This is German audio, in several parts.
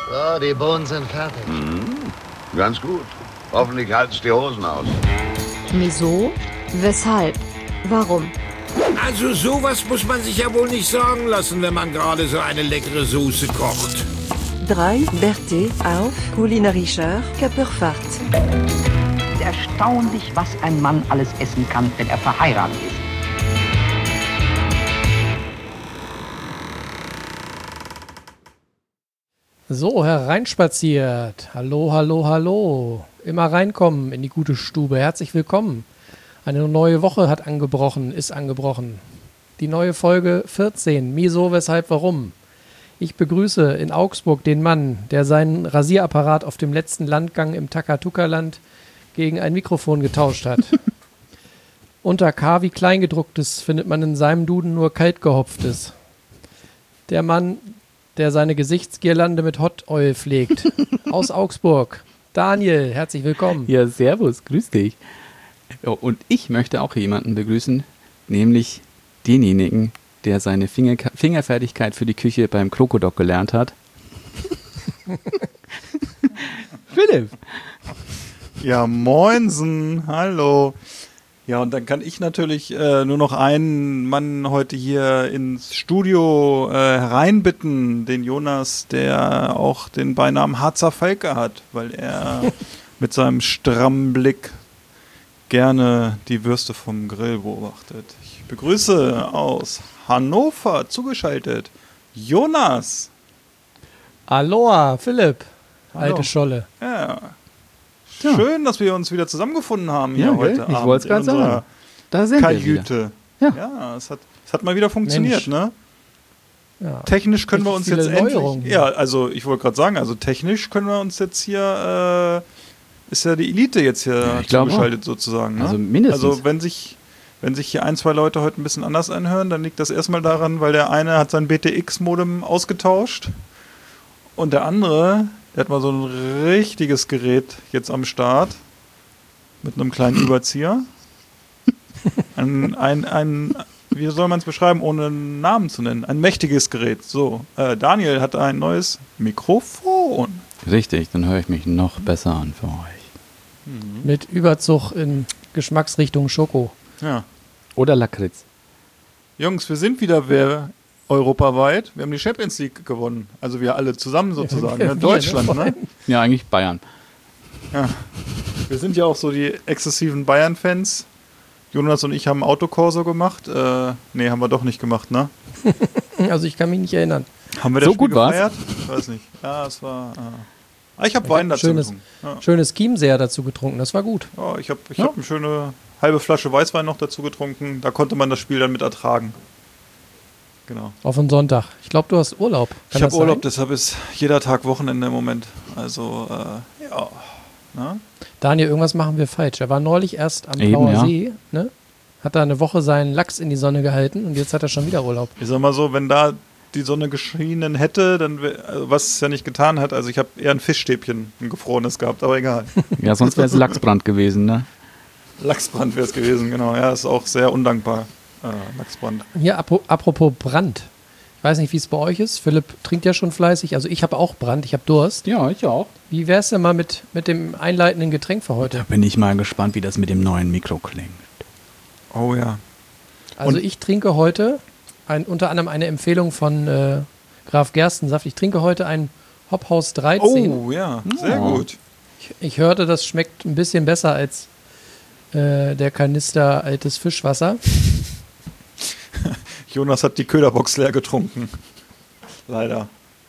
So, die Bohnen sind fertig. Ganz gut. Hoffentlich halten's die Hosen aus. Wieso? Weshalb? Warum? Also sowas muss man sich ja wohl nicht sagen lassen, wenn man gerade so eine leckere Soße kocht. 3 Berthe auf kulinarischer Körperfahrt. Erstaunlich, was ein Mann alles essen kann, wenn er verheiratet ist. So, hereinspaziert. Hallo, hallo, hallo. Immer reinkommen in die gute Stube. Herzlich willkommen. Eine neue Woche hat angebrochen, ist angebrochen. Die neue Folge 14. Wieso, weshalb, warum? Ich begrüße in Augsburg den Mann, der seinen Rasierapparat auf dem letzten Landgang im Takatuka-Land gegen ein Mikrofon getauscht hat. Unter K wie Kleingedrucktes findet man in seinem Duden nur Kaltgehopftes. Der Mann, der seine Gesichtsgirlande mit Hot Oil pflegt. Aus Augsburg. Daniel, herzlich willkommen. Ja, servus, grüß dich. Ja, und ich möchte auch jemanden begrüßen, nämlich denjenigen, der seine Fingerfertigkeit für die Küche beim Krokodok gelernt hat. Philipp. Ja, moinsen, hallo. Ja, und dann kann ich natürlich nur noch einen Mann heute hier ins Studio hereinbitten, den Jonas, der auch den Beinamen Harzer Falke hat, weil er mit seinem strammen Blick gerne die Würste vom Grill beobachtet. Ich begrüße aus Hannover zugeschaltet Jonas. Aloha, Philipp. Hallo. Alte Scholle. Ja. Schön, dass wir uns wieder zusammengefunden haben hier heute Abend. Ich wollte es gerade sagen. Da sind Kajüte. wir wieder. Ja, es hat mal wieder funktioniert, Mensch. ne? Ja. Technisch können wir uns Viele jetzt Neuerungen. endlich... Ja, also ich wollte gerade sagen, also technisch können wir uns jetzt hier... ist ja die Elite jetzt hier ich glaube zugeschaltet sozusagen. Ne? Also mindestens. Also wenn sich hier ein, zwei Leute heute ein bisschen anders anhören, dann liegt das erstmal daran, weil der eine hat sein BTX-Modem ausgetauscht und der andere... Der hat mal so ein richtiges Gerät jetzt am Start mit einem kleinen Überzieher. Wie soll man es beschreiben, ohne einen Namen zu nennen? Ein mächtiges Gerät. So, Daniel hat ein neues Mikrofon. Richtig, dann höre ich mich noch besser an für euch. Mit Überzug in Geschmacksrichtung Schoko. Ja. Oder Lakritz. Jungs, wir sind wieder europaweit. Wir haben die Champions League gewonnen. Also wir alle zusammen sozusagen. Wir, ne? Deutschland, ne? Ja, eigentlich Bayern. Ja. Wir sind ja auch so die exzessiven Bayern-Fans. Jonas und ich haben Autokorso gemacht. Nee, haben wir doch nicht gemacht, ne? Also ich kann mich nicht erinnern. Haben wir das So Spiel gut war's? gefeiert? Ich weiß nicht. Ja, es war... ich habe Wein dazu getrunken. Ja. Schönes Chiemseer dazu getrunken, das war gut. Ja, ich hab eine schöne halbe Flasche Weißwein noch dazu getrunken. Da konnte man das Spiel dann mit ertragen. Genau. Auf einen Sonntag. Ich glaube, du hast Urlaub. Ich habe Urlaub, deshalb ist jeder Tag Wochenende im Moment. Also, ja. Na? Daniel, irgendwas machen wir falsch. Er war neulich erst am Eben, Blauer ja. See, ne? Hat da eine Woche seinen Lachs in die Sonne gehalten und jetzt hat er schon wieder Urlaub. Ich sag mal so, wenn da die Sonne geschienen hätte, dann was es ja nicht getan hat, also ich habe eher ein Fischstäbchen, ein gefrorenes gehabt, aber egal. Ja, sonst wäre es Lachsbrand gewesen, ne? Lachsbrand wäre es gewesen, genau. Ja, ist auch sehr undankbar. Lachsbrand. Hier, apropos Brand. Ich weiß nicht, wie es bei euch ist. Philipp trinkt ja schon fleißig. Also ich habe auch Brand, ich habe Durst. Ja, ich auch. Wie wär's denn mal mit dem einleitenden Getränk für heute? Da bin ich mal gespannt, wie das mit dem neuen Mikro klingt. Oh ja. Also ich trinke heute unter anderem eine Empfehlung von Graf Gerstensaft. Ich trinke heute ein Hophaus 13. Oh ja, sehr gut. Ich hörte, das schmeckt ein bisschen besser als der Kanister altes Fischwasser. Jonas hat die Köderbox leer getrunken. Leider.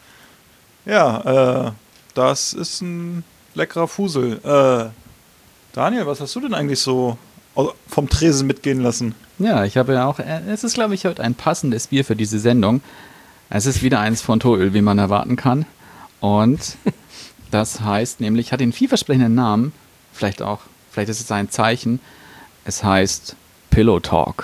Ja, das ist ein leckerer Fusel. Daniel, was hast du denn eigentlich so vom Tresen mitgehen lassen? Ja, ich habe ja auch, es ist, glaube ich, heute ein passendes Bier für diese Sendung. Es ist wieder eins von Toöl, wie man erwarten kann. Und das heißt nämlich, hat den vielversprechenden Namen, vielleicht ist es ein Zeichen, es heißt Pillow Talk.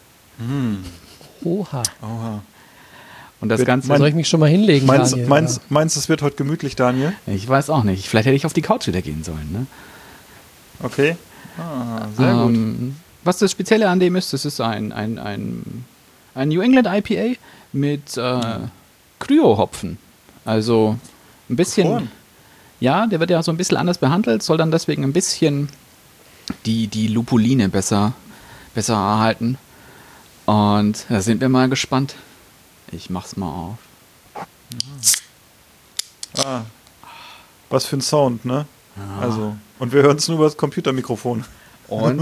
Oha. Und das Ganze... Soll ich mich schon mal hinlegen, Daniel? Meinst du, es wird heute gemütlich, Daniel? Ich weiß auch nicht. Vielleicht hätte ich auf die Couch wieder gehen sollen, ne? Okay. Sehr gut. Was das Spezielle an dem ist, das ist ein New England IPA mit Kryo-Hopfen. Also ein bisschen, Korn? ja, der wird ja so ein bisschen anders behandelt, soll dann deswegen ein bisschen die Lupuline besser erhalten. Und da sind wir mal gespannt. Ich mach's mal auf. Ah, was für ein Sound, ne? Also, und wir hören es nur über das Computermikrofon. Und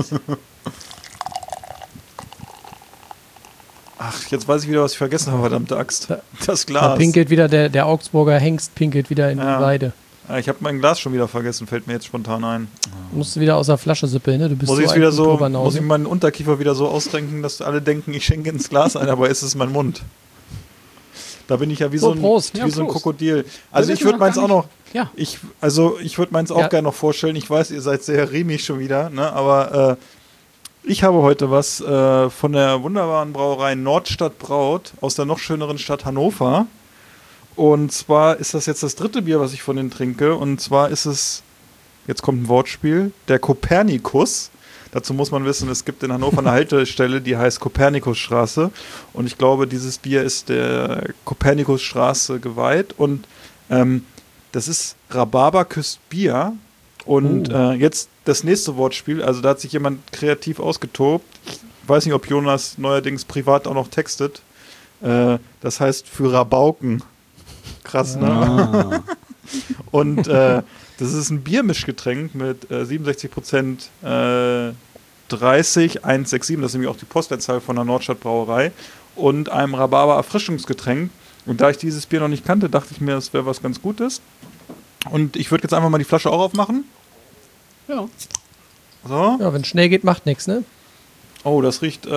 Ach, jetzt weiß ich wieder, was ich vergessen habe, verdammte Axt. Das Da Glas. pinkelt wieder der Augsburger Hengst pinkelt wieder in Ja. die Weide. Ah, ich habe mein Glas schon wieder vergessen, fällt mir jetzt spontan ein. Musst du wieder aus der Flasche sippeln, ne? Du bist Muss ich so es wieder ein so, muss Oberbanause. ich meinen Unterkiefer wieder so ausrenken, dass alle denken, ich schenke ins Glas ein, aber es ist mein Mund. Da bin ich ja wie so ein, Prost. wie Ja, so ein Prost. Krokodil. Also Wir ich wissen würde noch meins gar auch noch, ja. ich würde meins auch Ja. gerne noch vorstellen. Ich weiß, ihr seid sehr riemig schon wieder, ne? Aber ich habe heute was von der wunderbaren Brauerei Nordstadt Braut aus der noch schöneren Stadt Hannover. Und zwar ist das jetzt das dritte Bier, was ich von denen trinke. Und zwar ist es, jetzt kommt ein Wortspiel, der Kopernikus. Dazu muss man wissen, es gibt in Hannover eine Haltestelle, die heißt Kopernikusstraße. Und ich glaube, dieses Bier ist der Kopernikusstraße geweiht. Und das ist Rhabarber küsst Bier. Und jetzt das nächste Wortspiel. Also da hat sich jemand kreativ ausgetobt. Ich weiß nicht, ob Jonas neuerdings privat auch noch textet. Das heißt für Rabauken. Krass, ne? Und das ist ein Biermischgetränk mit 67% 30 167, das ist nämlich auch die Postleitzahl von der Nordstadt Brauerei, und einem Rhabarber-Erfrischungsgetränk. Und da ich dieses Bier noch nicht kannte, dachte ich mir, das wäre was ganz Gutes. Und ich würde jetzt einfach mal die Flasche auch aufmachen. Ja. So. Ja, wenn es schnell geht, macht nichts, ne? Oh, das riecht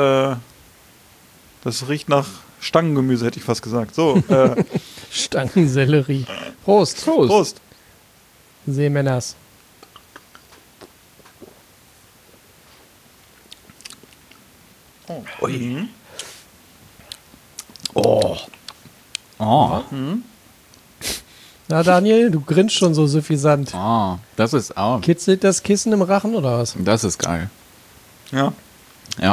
nach Stangengemüse, hätte ich fast gesagt. So, Stangensellerie. Prost. Prost. Seemänners. Mhm. Oh. Na, Daniel, du grinst schon so suffisant. Oh, das ist auch. Kitzelt das Kissen im Rachen oder was? Das ist geil. Ja. Ja.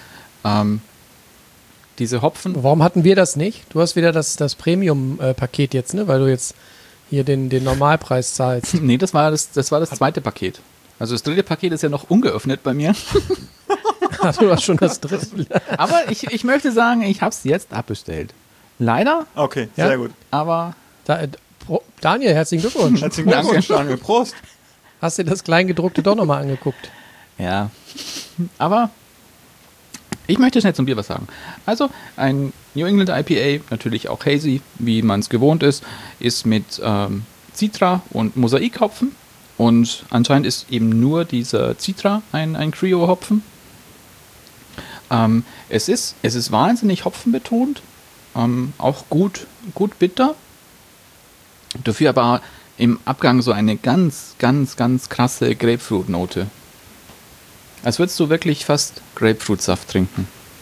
Diese Hopfen. Warum hatten wir das nicht? Du hast wieder das Premium-Paket jetzt, ne? Weil du jetzt hier den Normalpreis zahlst. Nee, das war das zweite Paket. Also das dritte Paket ist ja noch ungeöffnet bei mir. Du hast schon das dritte. Aber ich möchte sagen, ich habe es jetzt abbestellt. Leider, Okay, Ja. sehr gut. aber Daniel, herzlichen Glückwunsch. Herzlichen Glückwunsch, Daniel. Prost. Hast dir das Kleingedruckte doch nochmal angeguckt? ja. Aber ich möchte schnell zum Bier was sagen. Also ein New England IPA, natürlich auch hazy, wie man es gewohnt ist mit Citra und Mosaikhopfen. Und anscheinend ist eben nur dieser Citra ein Cryo-Hopfen. Es ist wahnsinnig hopfenbetont, auch gut bitter. Dafür aber im Abgang so eine ganz, ganz, ganz krasse Grapefruit-Note. Als würdest du wirklich fast Grapefruitsaft trinken.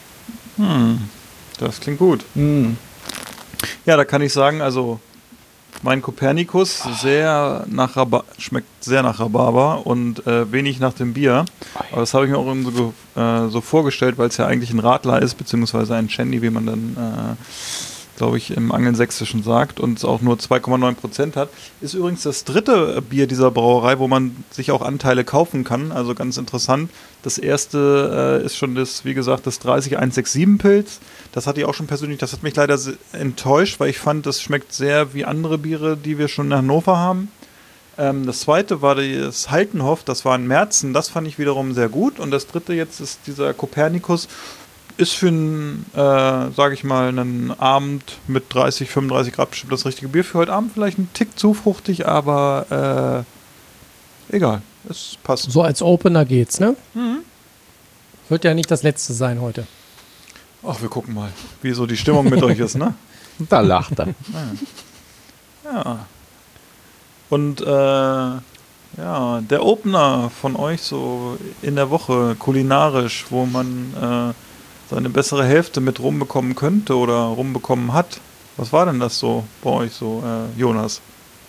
Das klingt gut. Ja, da kann ich sagen, also mein Kopernikus schmeckt sehr nach Rhabarber und wenig nach dem Bier. Aber das habe ich mir auch so vorgestellt, weil es ja eigentlich ein Radler ist, beziehungsweise ein Shandy, wie man dann, glaube ich, im Angelsächsischen sagt, und es auch nur 2,9% hat. Ist übrigens das dritte Bier dieser Brauerei, wo man sich auch Anteile kaufen kann, also ganz interessant. Das erste ist schon das, wie gesagt, das 30167 Pilz. Das hatte ich auch schon persönlich, das hat mich leider enttäuscht, weil ich fand, das schmeckt sehr wie andere Biere, die wir schon in Hannover haben. Das zweite war das Haltenhoff, das war ein Märzen, das fand ich wiederum sehr gut. Und das dritte jetzt ist dieser Kopernikus. Ist für einen, sage ich mal, einen Abend mit 30, 35 Grad bestimmt das richtige Bier. Für heute Abend vielleicht ein Tick zu fruchtig, aber egal, es passt. So als Opener geht's, ne? Wird ja nicht das letzte sein heute. Ach, wir gucken mal, wie so die Stimmung mit euch ist, ne? Da lacht er. Ja. Und ja, der Opener von euch so in der Woche kulinarisch, wo man seine bessere Hälfte mit rumbekommen könnte oder rumbekommen hat. Was war denn das so bei euch so, Jonas?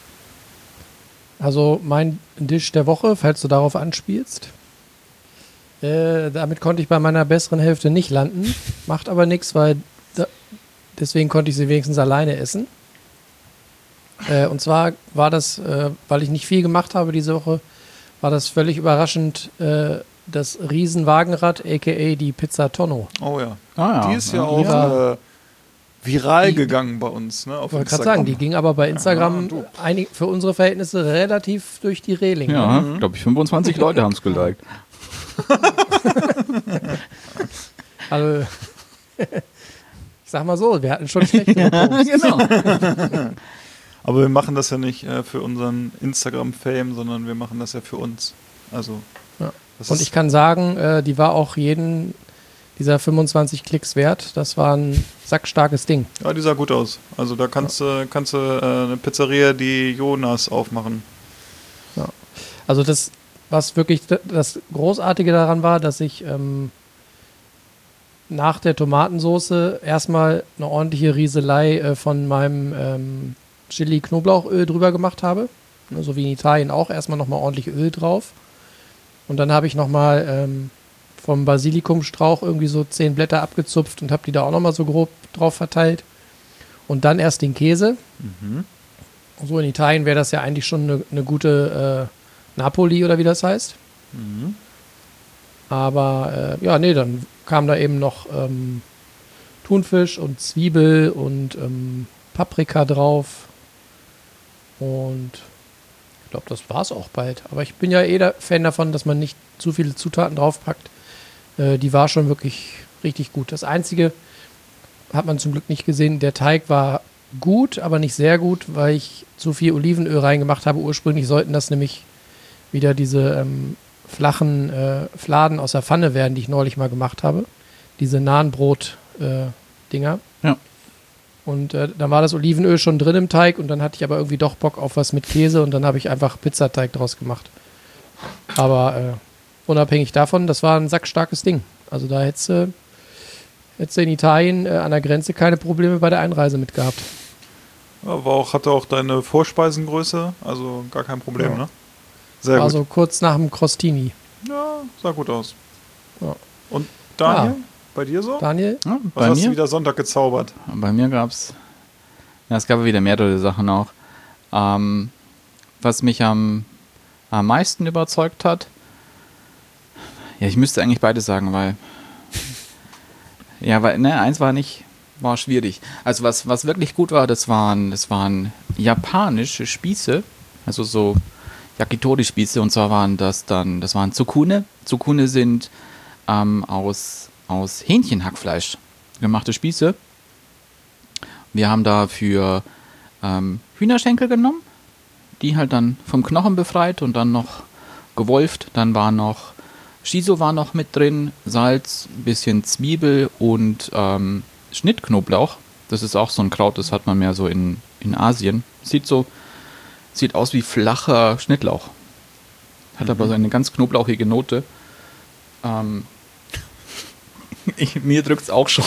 Also mein Dish der Woche, falls du darauf anspielst. Damit konnte ich bei meiner besseren Hälfte nicht landen. Macht aber nichts, weil deswegen konnte ich sie wenigstens alleine essen. Und zwar war das, weil ich nicht viel gemacht habe diese Woche, war das völlig überraschend das Riesenwagenrad, a.k.a. die Pizza Tonno. Oh ja. Ah, ja. Die ist ja Ja. auch viral gegangen bei uns. Ne, auf Ich wollte gerade Instagram. sagen, die ging aber bei Instagram für unsere Verhältnisse relativ durch die Reling. Ja, glaube ich, 25 Leute haben es geliked. Also, ich sag mal so, wir hatten schon schlechte Posts. Genau. Aber wir machen das ja nicht für unseren Instagram-Fame, sondern wir machen das ja für uns. Also, Ja. das Und ist- ich kann sagen, die war auch jeden dieser 25 Klicks wert. Das war ein sackstarkes Ding. Ja, die sah gut aus. Also da kannst du eine Pizzeria, die Jonas aufmachen. Also das, was wirklich das Großartige daran war, dass ich nach der Tomatensoße erstmal eine ordentliche Rieselei von meinem Chili-Knoblauchöl drüber gemacht habe. Ne, so wie in Italien auch. Erstmal nochmal ordentlich Öl drauf. Und dann habe ich nochmal vom Basilikumstrauch irgendwie so 10 Blätter abgezupft und habe die da auch nochmal so grob drauf verteilt. Und dann erst den Käse. So in Italien wäre das ja eigentlich schon eine gute Napoli oder wie das heißt. Aber ja, nee, dann kam da eben noch Thunfisch und Zwiebel und Paprika drauf. Und ich glaube, das war's auch bald. Aber ich bin ja der Fan davon, dass man nicht zu viele Zutaten draufpackt. Die war schon wirklich richtig gut. Das Einzige hat man zum Glück nicht gesehen. Der Teig war gut, aber nicht sehr gut, weil ich zu viel Olivenöl reingemacht habe. Ursprünglich sollten das nämlich wieder diese flachen Fladen aus der Pfanne werden, die ich neulich mal gemacht habe. Diese Nahenbrot-Dinger. Ja. Und dann war das Olivenöl schon drin im Teig und dann hatte ich aber irgendwie doch Bock auf was mit Käse und dann habe ich einfach Pizzateig draus gemacht. Aber unabhängig davon, das war ein sackstarkes Ding. Also da hättest du in Italien an der Grenze keine Probleme bei der Einreise mit gehabt. Ja, hatte auch deine Vorspeisengröße, also gar kein Problem, Ja. ne? Sehr War gut. so kurz nach dem Crostini. Ja, sah gut aus. Ja. Und Daniel, Ja. bei dir so? Daniel? Ja, Was bei hast du mir? wieder Sonntag gezaubert? Bei mir gab's, ja, es gab wieder mehrere Sachen auch. Was mich am meisten überzeugt hat, ja, ich müsste eigentlich beides sagen, weil eins war schwierig. Also was wirklich gut war, das waren japanische Spieße, also so Yakitori-Spieße, und zwar das waren Tsukune. Tsukune sind aus Hähnchenhackfleisch gemachte Spieße. Wir haben dafür Hühnerschenkel genommen, die halt dann vom Knochen befreit und dann noch gewolft. Dann war noch Shiso war noch mit drin, Salz, ein bisschen Zwiebel und Schnittknoblauch. Das ist auch so ein Kraut, das hat man mehr so in Asien. Sieht aus wie flacher Schnittlauch. Hat aber so eine ganz knoblauchige Note. Mir drückt es auch schon.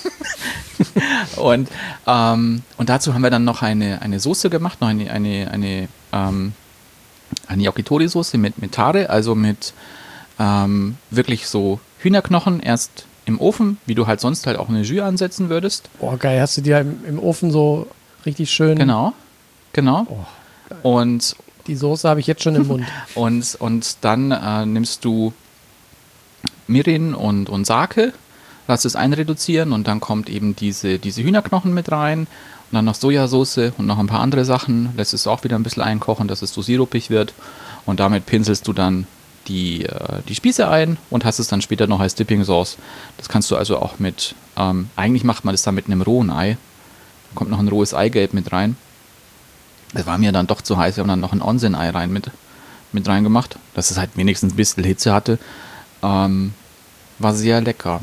Und dazu haben wir dann noch eine Soße gemacht, noch eine Yakitori-Soße mit Tare, also mit wirklich so Hühnerknochen erst im Ofen, wie du halt sonst halt auch eine Jus ansetzen würdest. Boah, geil. Hast du dir im Ofen so richtig schön... Genau. Oh, Und die Soße habe ich jetzt schon im Mund. Und dann nimmst du Mirin und Sake, lass es einreduzieren und dann kommt eben diese Hühnerknochen mit rein und dann noch Sojasauce und noch ein paar andere Sachen, lässt es auch wieder ein bisschen einkochen, dass es so sirupig wird und damit pinselst du dann die Spieße ein und hast es dann später noch als Dipping Sauce. Das kannst du also auch mit, eigentlich macht man das dann mit einem rohen Ei, da kommt noch ein rohes Eigelb mit rein. Das war mir dann doch zu heiß, wir haben dann noch ein Onsen-Ei mit reingemacht, dass es halt wenigstens ein bisschen Hitze hatte. War sehr lecker.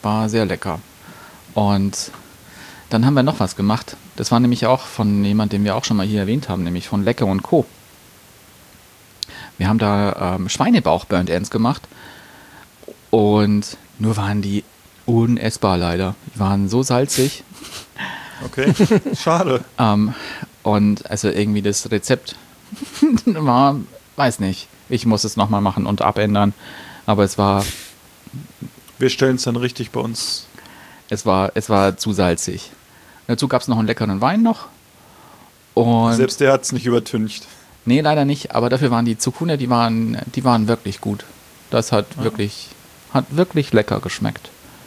Und dann haben wir noch was gemacht. Das war nämlich auch von jemandem, den wir auch schon mal hier erwähnt haben, nämlich von Lecker & Co. Wir haben da Schweinebauch Burnt Ends gemacht und nur waren die unessbar leider. Die waren so salzig. Okay, schade. Und also irgendwie das Rezept war, weiß nicht, ich muss es nochmal machen und abändern, aber es war Wir stellen es dann richtig bei uns. Es war zu salzig. Dazu gab es noch einen leckeren Wein noch Und Selbst der hat es nicht übertüncht. nee, leider nicht, aber dafür waren die Zucchini, die waren wirklich gut. Das hat wirklich lecker geschmeckt.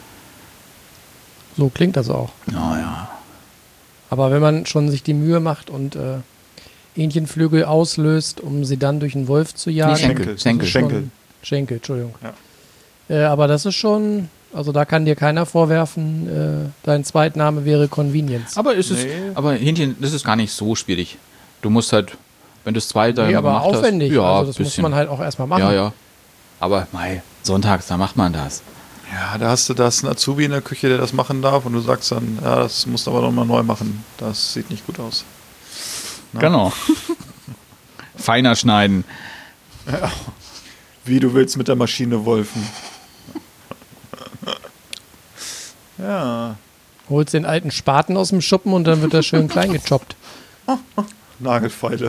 So klingt das auch. Naja. Aber wenn man schon sich die Mühe macht und Hähnchenflügel auslöst, um sie dann durch einen Wolf zu jagen. Schenkel. Schenkel, Entschuldigung. Aber das ist schon, also da kann dir keiner vorwerfen, dein Zweitname wäre Convenience. Aber Hähnchen, das ist gar nicht so schwierig. Du musst halt, wenn du es 2 Tage Nee, aber gemacht hast, aufwendig. ja, Also das muss bisschen. man halt auch erstmal machen. Ja, ja. Aber sonntags, da macht man das. Ja, da hast du das einen Azubi in der Küche, der das machen darf und du sagst dann, ja, das musst du aber nochmal neu machen. Das sieht nicht gut aus. Na? Genau. Feiner schneiden. Wie du willst mit der Maschine wolfen. Ja, Holst den alten Spaten aus dem Schuppen und dann wird er schön klein gechoppt. Nagelfeile.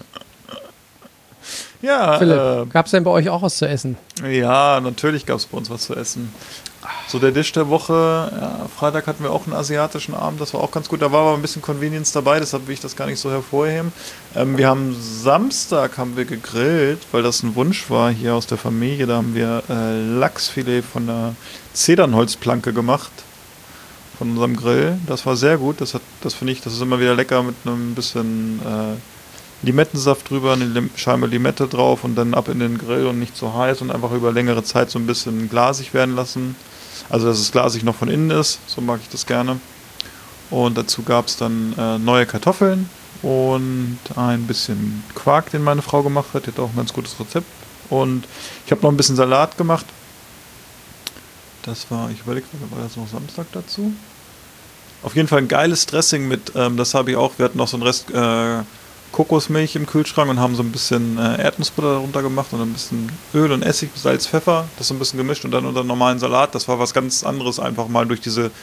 Ja, Philipp, gab es denn bei euch auch was zu essen? ja, natürlich gab es bei uns was zu essen. So der Dish der Woche, ja, Freitag hatten wir auch einen asiatischen Abend, das war auch ganz gut. Da war aber ein bisschen Convenience dabei, deshalb will ich das gar nicht so hervorheben. Wir haben Samstag gegrillt, weil das ein Wunsch war hier aus der Familie. Da haben wir Lachsfilet von der Zedernholzplanke gemacht, von unserem Grill. Das war sehr gut, das finde ich, das ist immer wieder lecker mit einem bisschen Limettensaft drüber, eine Scheibe Limette drauf und dann ab in den Grill und nicht so heiß und einfach über längere Zeit so ein bisschen glasig werden lassen. Also dass es glasig noch von innen ist, so mag ich das gerne. Und dazu gab es dann neue Kartoffeln und ein bisschen Quark, den meine Frau gemacht hat. Die hat auch ein ganz gutes Rezept. Und ich habe noch ein bisschen Salat gemacht. Das war, ich überlege, war das noch Samstag dazu? Auf jeden Fall ein geiles Dressing mit, das habe ich auch, wir hatten noch so einen Rest Kokosmilch im Kühlschrank und haben so ein bisschen Erdnussbutter darunter gemacht und ein bisschen Öl und Essig, Salz, Pfeffer, das so ein bisschen gemischt und dann unter normalen Salat. Das war was ganz anderes, einfach mal durch diese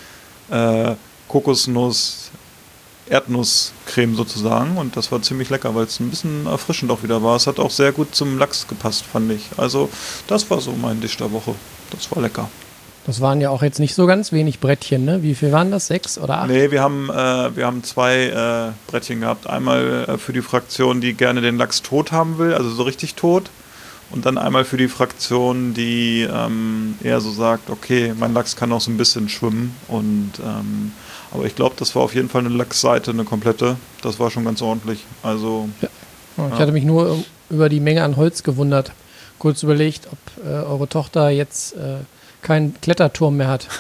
Kokosnuss-Erdnusscreme sozusagen und das war ziemlich lecker, weil es ein bisschen erfrischend auch wieder war. Es hat auch sehr gut zum Lachs gepasst, fand ich. Also das war so mein Dish der Woche. Das war lecker. Das waren ja auch jetzt nicht so ganz wenig Brettchen, ne? Wie viel waren das? 6 oder 8? Nee, wir haben 2 Brettchen gehabt. Einmal für die Fraktion, die gerne den Lachs tot haben will, also so richtig tot. Und dann einmal für die Fraktion, die eher so sagt, okay, mein Lachs kann auch so ein bisschen schwimmen. Und aber ich glaube, das war auf jeden Fall eine Lachsseite, eine komplette. Das war schon ganz ordentlich. Also Ja. Ich hatte mich nur über die Menge an Holz gewundert. Kurz überlegt, ob eure Tochter jetzt keinen Kletterturm mehr hat.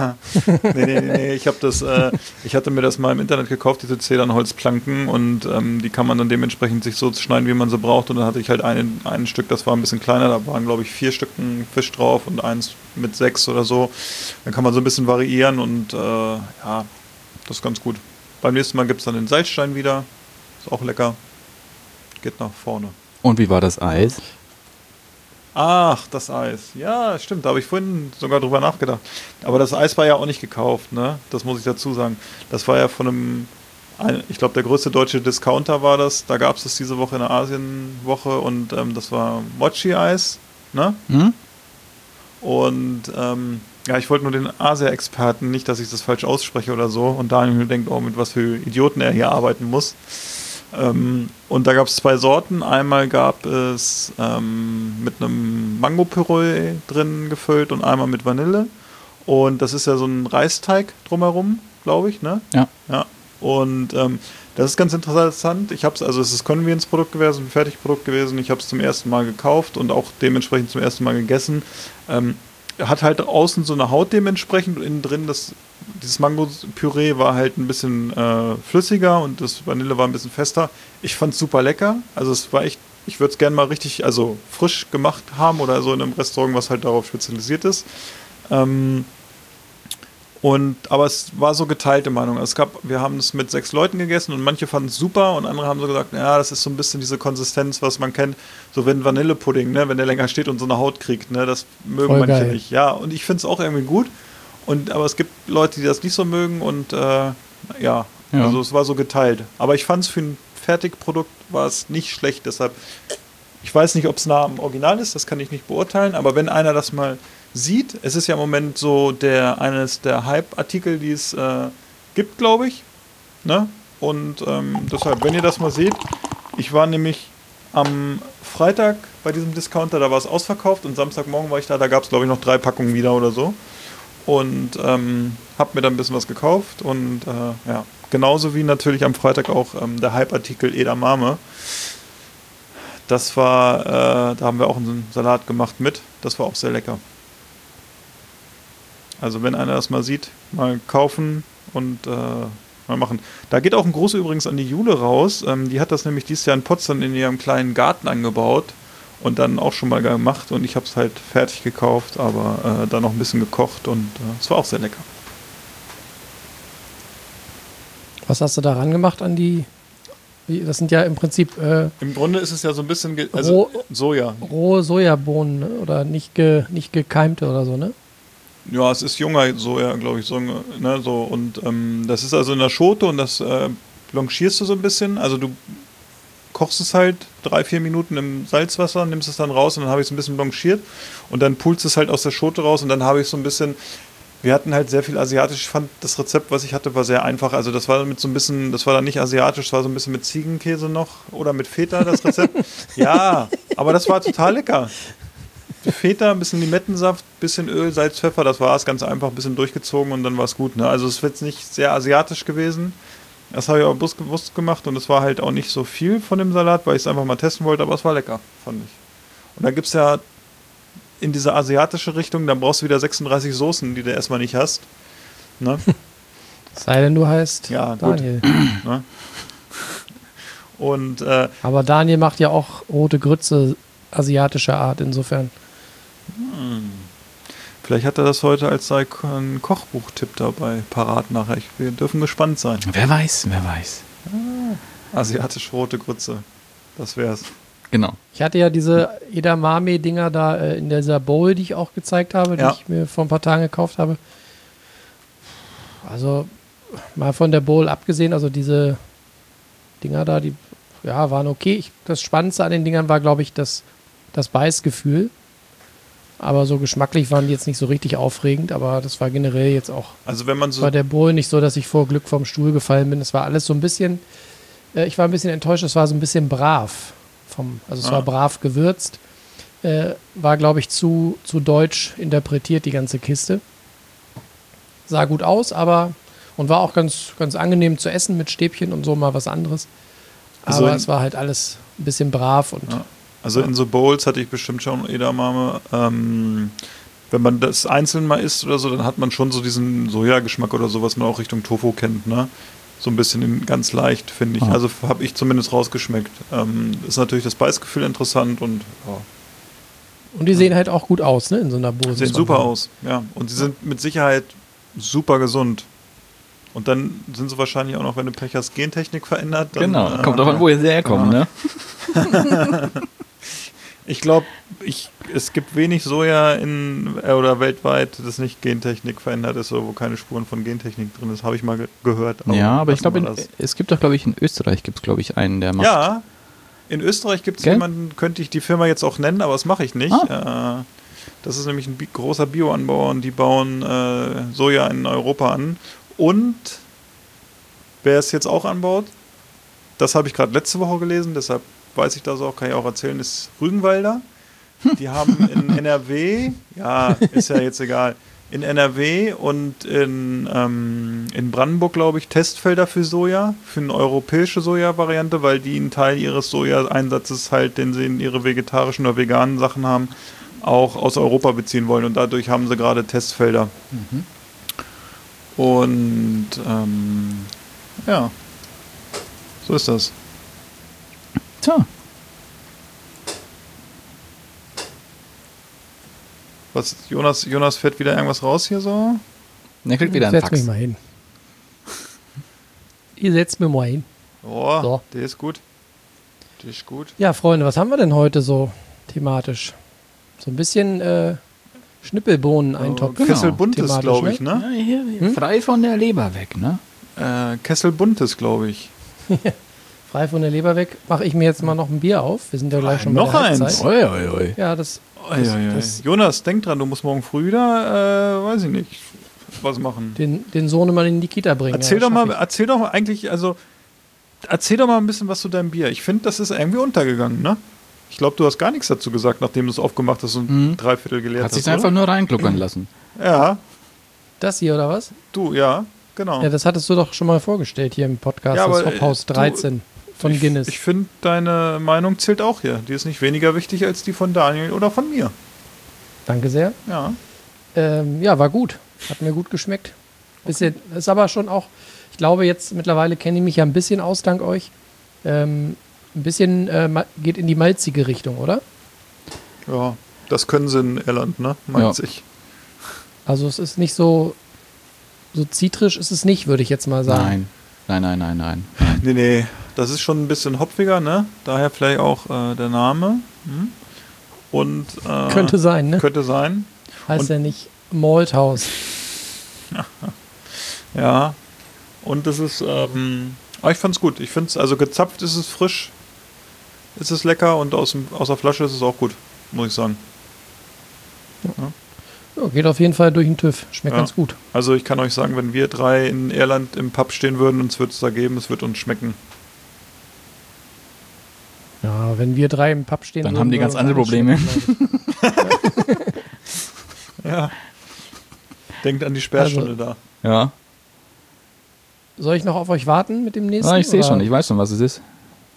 Nee, ich hatte mir das mal im Internet gekauft, diese Zedernholzplanken und die kann man dann dementsprechend sich so schneiden, wie man sie braucht und dann hatte ich halt ein Stück, das war ein bisschen kleiner, da waren glaube ich 4 Stücken Fisch drauf und eins mit 6 oder so. Dann kann man so ein bisschen variieren und ja, das ist ganz gut. Beim nächsten Mal gibt es dann den Salzstein wieder, ist auch lecker, geht nach vorne. Und wie war das Eis? Ach, das Eis. Ja, stimmt, da habe ich vorhin sogar drüber nachgedacht. Aber das Eis war ja auch nicht gekauft, ne? Das muss ich dazu sagen. Das war ja von ich glaube, der größte deutsche Discounter war das. Da gab es das diese Woche in der Asienwoche und das war Mochi-Eis, ne? Hm? Und ja, ich wollte nur den Asia-Experten, nicht, dass ich das falsch ausspreche oder so. Und Daniel denkt, oh, mit was für Idioten er hier arbeiten muss. Und da gab es 2 Sorten. Einmal gab es mit einem Mango-Püree drin gefüllt und einmal mit Vanille. Und das ist ja so ein Reisteig drumherum, glaube ich, ne? Ja. Ja. Und das ist ganz interessant. Es ist Convenience-Produkt gewesen, ein Fertigprodukt gewesen. Ich habe es zum ersten Mal gekauft und auch dementsprechend zum ersten Mal gegessen. Hat halt außen so eine Haut dementsprechend und innen drin dieses Mango-Püree war halt ein bisschen flüssiger und das Vanille war ein bisschen fester. Ich fand es super lecker. Also es war echt, ich würde es gerne mal richtig, also frisch gemacht haben oder so in einem Restaurant, was halt darauf spezialisiert ist. Aber es war so geteilte Meinung. Wir haben es mit 6 Leuten gegessen und manche fanden es super und andere haben so gesagt, ja, das ist so ein bisschen diese Konsistenz, was man kennt, so wenn Vanillepudding, ne, wenn der länger steht und so eine Haut kriegt, ne, das mögen Voll manche geil. nicht. Ja, und ich finde es auch irgendwie gut. Aber es gibt Leute, die das nicht so mögen und ja, also es war so geteilt. Aber ich fand es für ein Fertigprodukt war es nicht schlecht, deshalb, ich weiß nicht, ob es nah am Original ist, das kann ich nicht beurteilen, aber wenn einer das mal sieht, es ist ja im Moment so eines der Hype-Artikel, die es gibt, glaube ich, ne? Und deshalb, wenn ihr das mal seht, ich war nämlich am Freitag bei diesem Discounter, da war es ausverkauft und Samstagmorgen war ich da gab es glaube ich noch 3 Packungen wieder oder so. Und habe mir dann ein bisschen was gekauft und ja, genauso wie natürlich am Freitag auch der Hype-Artikel Edamame. Das war, da haben wir auch einen Salat gemacht mit, das war auch sehr lecker. Also wenn einer das mal sieht, mal kaufen und mal machen. Da geht auch ein Gruß übrigens an die Jule raus. Die hat das nämlich dieses Jahr in Potsdam in ihrem kleinen Garten angebaut und dann auch schon mal gemacht. Und ich habe es halt fertig gekauft, aber dann noch ein bisschen gekocht und es war auch sehr lecker. Was hast du daran gemacht an die... Das sind ja im Prinzip Im Grunde ist es ja so ein bisschen Soja. rohe Sojabohnen, ne? Oder nicht gekeimte oder so, ne? Ja, es ist junger Soja, glaube ich. So, ne, so. Und das ist also in der Schote und das blanchierst du so ein bisschen. Also du kochst es halt 3-4 Minuten im Salzwasser, nimmst es dann raus und dann habe ich es ein bisschen blanchiert. Und dann pulst es halt aus der Schote raus und dann habe ich so ein bisschen... Wir hatten halt sehr viel asiatisch. Ich fand, das Rezept, was ich hatte, war sehr einfach. Also das war mit so ein bisschen, das war dann nicht asiatisch, das war so ein bisschen mit Ziegenkäse noch oder mit Feta, das Rezept. Ja, aber das war total lecker. Feta, ein bisschen Limettensaft, bisschen Öl, Salz, Pfeffer, das war es, ganz einfach, ein bisschen durchgezogen und dann war es gut. Ne? Also es wird jetzt nicht sehr asiatisch gewesen. Das habe ich aber bewusst gemacht und es war halt auch nicht so viel von dem Salat, weil ich es einfach mal testen wollte, aber es war lecker, fand ich. Und dann gibt es ja in diese asiatische Richtung, dann brauchst du wieder 36 Soßen, die du erstmal nicht hast. Ne? Sei denn, du heißt Ja, Daniel. gut. Ne? Und Aber Daniel macht ja auch rote Grütze asiatischer Art, insofern. vielleicht hat er das heute als ein Kochbuchtipp dabei, parat nachher. Wir dürfen gespannt sein. Wer weiß, wer weiß. Asiatisch rote Grütze. Das wär's. Genau. Ich hatte ja diese Edamame-Dinger da in dieser Bowl, die ich auch gezeigt habe, die Ja. ich mir vor ein paar Tagen gekauft habe. Also mal von der Bowl abgesehen, also diese Dinger da, die ja, waren okay. Das Spannendste an den Dingern war, glaube ich, das Beißgefühl. Aber so geschmacklich waren die jetzt nicht so richtig aufregend, aber das war generell jetzt auch Also wenn man so bei der Bowl nicht so, dass ich vor Glück vom Stuhl gefallen bin. Es war alles so ein bisschen, ich war ein bisschen enttäuscht, es war so ein bisschen brav. Es war brav gewürzt. War, glaube ich, zu deutsch interpretiert, die ganze Kiste. Sah gut aus, und war auch ganz, ganz angenehm zu essen mit Stäbchen und so, mal was anderes. Also Aber es war halt alles ein bisschen brav und Ja. Also in so Bowls hatte ich bestimmt schon Edamame. Wenn man das einzeln mal isst oder so, dann hat man schon so diesen Sojageschmack oder so, was man auch Richtung Tofu kennt, ne? So ein bisschen ganz leicht, finde ich. Ah. Also habe ich zumindest rausgeschmeckt. Ist natürlich das Beißgefühl interessant und und die sehen halt auch gut aus, ne, in so einer Bowl. sehen super aus. Ja. Und sie sind mit Sicherheit super gesund. Und dann sind sie wahrscheinlich auch noch, wenn du Pech hast, Gentechnik verändert. Dann, Genau. Kommt drauf an, wo ihr herkommt, ne? Ich glaube, es gibt wenig Soja oder weltweit, das nicht Gentechnik verändert ist oder wo keine Spuren von Gentechnik drin ist. Habe ich mal gehört. Ja, aber ich lassen glaube, wir das. es gibt doch, glaube ich, in Österreich gibt es, glaube ich, einen, der macht. Ja, in Österreich gibt es Gell? jemanden, könnte ich die Firma jetzt auch nennen, aber das mache ich nicht. Das ist nämlich ein großer Bioanbauer und die bauen Soja in Europa an. Und wer es jetzt auch anbaut, das habe ich gerade letzte Woche gelesen, deshalb weiß ich das auch, kann ich auch erzählen, ist Rügenwalder. Die haben in NRW, ja, ist ja jetzt egal, in NRW und in Brandenburg, glaube ich, Testfelder für Soja, für eine europäische Soja-Variante, weil die einen Teil ihres Soja-Einsatzes halt, den sie in ihre vegetarischen oder veganen Sachen haben, auch aus Europa beziehen wollen. Und dadurch haben sie gerade Testfelder. Und ja, so ist das. Tja. Was, Jonas fährt wieder irgendwas raus hier so? Der kriegt wieder einen Setz mich Fax. mal hin. Ihr setzt mir mal hin. Oh, So. der ist gut. Der ist gut. Ja, Freunde, was haben wir denn heute so thematisch? So ein bisschen Schnippelbohnen-Eintopf. genau. Kessel Buntes, Thematisch, glaube ich, ne? Ja, hier, frei von der Leber weg, ne? Kessel Buntes, glaube ich. Frei von der Leber weg, mache ich mir jetzt mal noch ein Bier auf. Wir sind ja gleich schon noch bei der eins? Halbzeit. Oi, oi, oi. Ja, Das Jonas, denk dran, du musst morgen früh wieder, weiß ich nicht, was machen. den Sohnemann in die Kita bringen. Erzähl ja, doch schaff mal eigentlich, also erzähl doch mal ein bisschen was zu deinem Bier. Ich finde, das ist irgendwie untergegangen, ne? Ich glaube, du hast gar nichts dazu gesagt, nachdem du es aufgemacht hast und dreiviertel geleert Hat hast. sich einfach nur reingluckern lassen. Ja, Das hier oder was? du, ja, genau. Ja, das hattest du doch schon mal vorgestellt hier im Podcast, Ja, das aber, Hophaus 13 von Guinness. Ich finde, deine Meinung zählt auch hier. Die ist nicht weniger wichtig als die von Daniel oder von mir. Danke sehr. Ja. Ja, war gut. Hat mir gut geschmeckt. Bisschen, ist aber schon auch, ich glaube jetzt mittlerweile kenne ich mich ja ein bisschen aus, dank euch. Ein bisschen geht in die malzige Richtung, oder? Ja, das können sie in Irland, ne? Malzig. Also es ist nicht so zitrisch ist es nicht, würde ich jetzt mal sagen. Nein. Nee, das ist schon ein bisschen hopfiger, ne? Daher vielleicht auch der Name. Und Könnte sein, ne? Könnte sein. Heißt ja nicht Malthaus. Ja. Und das ist, ich fand's gut. Ich find's, also gezapft ist es frisch, ist es lecker und aus der Flasche ist es auch gut, muss ich sagen. Ja, geht auf jeden Fall durch den TÜV. Schmeckt Ja. ganz gut. Also ich kann euch sagen, wenn wir 3 in Irland im Pub stehen würden, uns würde es da geben, es wird uns schmecken. Ja, wenn wir 3 im Pub stehen, Dann würden haben die wir ganz uns andere auch Probleme. schmecken, glaub Ja. Denkt an die Sperrstunde da. Ja. ich. Soll ich noch auf euch warten mit dem nächsten? Ich sehe oder? schon, ich weiß schon, was es ist.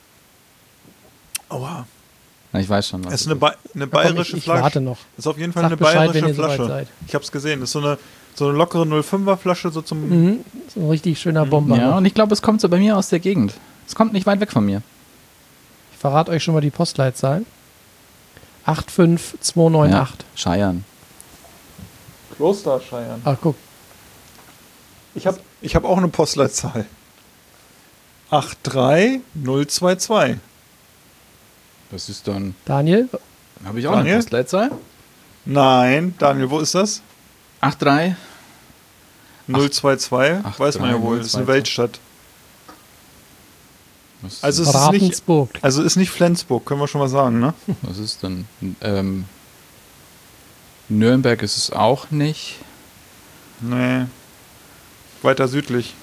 Aua. Ja, ich weiß schon, was Es ist es ist. eine Komm, bayerische ich Flasche. warte noch. Das ist auf jeden Fall Sag eine Bescheid, wenn bayerische ihr soweit Flasche. seid. Ich habe es gesehen. Das ist so eine lockere 05er Flasche, so zum. Mhm. So ein richtig schöner Bomber. Ja, noch. und ich glaube, es kommt so bei mir aus der Gegend. Es kommt nicht weit weg von mir. Ich verrate euch schon mal die Postleitzahlen. 85298. Scheiern. Klosterscheiern. Ach, guck. Ich hab auch eine Postleitzahl. 83022. Das ist dann. Daniel, Habe ich auch Daniel? eine Postleitzahl? Nein, Daniel, wo ist das? 83. 022, weiß man ja wohl. Das ist eine 022. Weltstadt. Was, Also es ist nicht, Ravensburg. also ist nicht Flensburg, können wir schon mal sagen, ne? was ist denn? Nürnberg ist es auch nicht. Nee. Weiter südlich.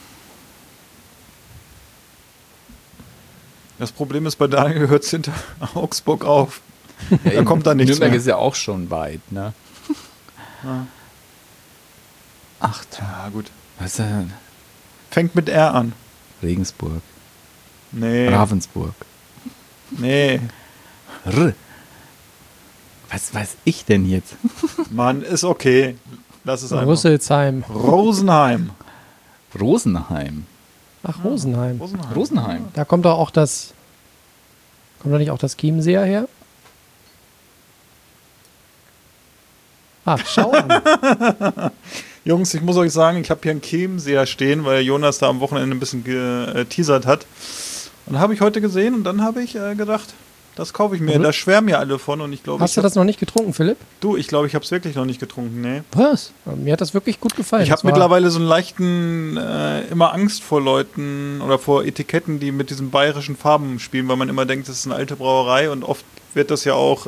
Das Problem ist, bei Daniel hört es hinter Augsburg auf. Ja, Da kommt dann nichts Nürnberg mehr. ist ja auch schon weit, ne? Ja. Ach, Ja, gut. was ist denn? Fängt mit R an. Regensburg. Nee. Ravensburg. Nee. R. Was weiß ich denn jetzt? Mann, ist okay. Lass es einfach. Rüsselsheim. Rosenheim. Rosenheim. Ach, Rosenheim. Rosenheim. Da kommt doch auch das. Kommt da nicht auch das Chiemseer her? Ach, schau an. Jungs, ich muss euch sagen, ich habe hier einen Chiemseer stehen, weil Jonas da am Wochenende ein bisschen geteasert hat. Und habe ich heute gesehen und dann habe ich gedacht, das kaufe ich mir. Mhm. Da schwärmen ja alle von und ich glaube, Hast du das noch nicht getrunken, Philipp? ich glaube, ich habe es wirklich noch nicht getrunken, nee. Was? Mir hat das wirklich gut gefallen. Ich Das habe war- mittlerweile so einen leichten, immer Angst vor Leuten oder vor Etiketten, die mit diesen bayerischen Farben spielen, weil man immer denkt, das ist eine alte Brauerei und oft wird das ja auch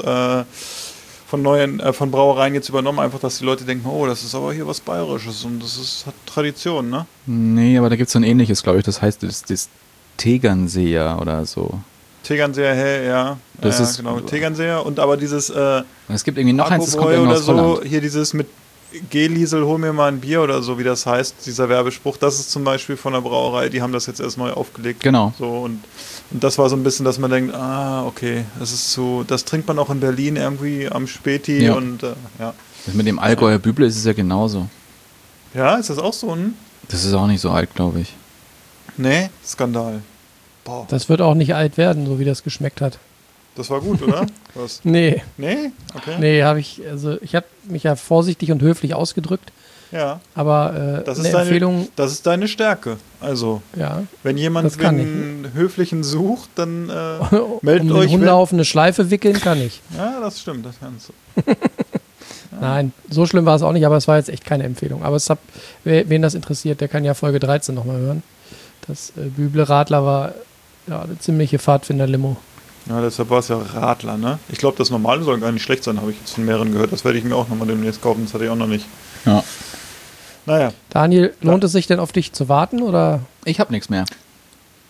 von Brauereien jetzt übernommen, einfach, dass die Leute denken, oh, das ist aber hier was Bayerisches und hat Tradition, ne? Nee, aber da gibt es so ein ähnliches, glaube ich. Das heißt, das Tegernseer oder so. Tegernseer, hell, ja. Das ja, ist- genau, Tegernseer und aber dieses Und es gibt irgendwie noch eins, das kommt Aquaboy irgendwie oder aus so, Holland. hier dieses mit Geh-Liesel, hol mir mal ein Bier oder so, wie das heißt, dieser Werbespruch, das ist zum Beispiel von der Brauerei, die haben das jetzt erst neu aufgelegt. Genau. So, und das war so ein bisschen, dass man denkt, okay, das trinkt man auch in Berlin irgendwie am Späti Ja. und ja. Das mit dem Allgäuer Büble ist es ja genauso. Ja, ist das auch so ein? Das ist auch nicht so alt, glaube ich. Nee, Skandal. Boah, Das wird auch nicht alt werden, so wie das geschmeckt hat. das war gut, oder? Was? Nee, Nee? Okay. nee, ich habe mich ja vorsichtig und höflich ausgedrückt, Ja, aber das eine ist, Empfehlung, das ist deine Stärke. Also, ja, wenn jemand Das kann einen Höflichen sucht, dann um meldet den euch. Hunde auf eine Schleife wickeln kann ich. Ja, das stimmt, das kannst du. Nein, so schlimm war es auch nicht, aber es war jetzt echt keine Empfehlung. Aber wen das interessiert, der kann ja Folge 13 nochmal hören. Das Büble Radler war ja eine ziemliche Pfadfinder-Limo. Ja, deshalb war es ja Radler, ne? Ich glaube, das Normale soll gar nicht schlecht sein, habe ich jetzt von mehreren gehört. Das werde ich mir auch nochmal demnächst kaufen, das hatte ich auch noch nicht. Ja. Naja, Daniel, lohnt es sich denn auf dich zu warten oder? Ich habe nichts mehr.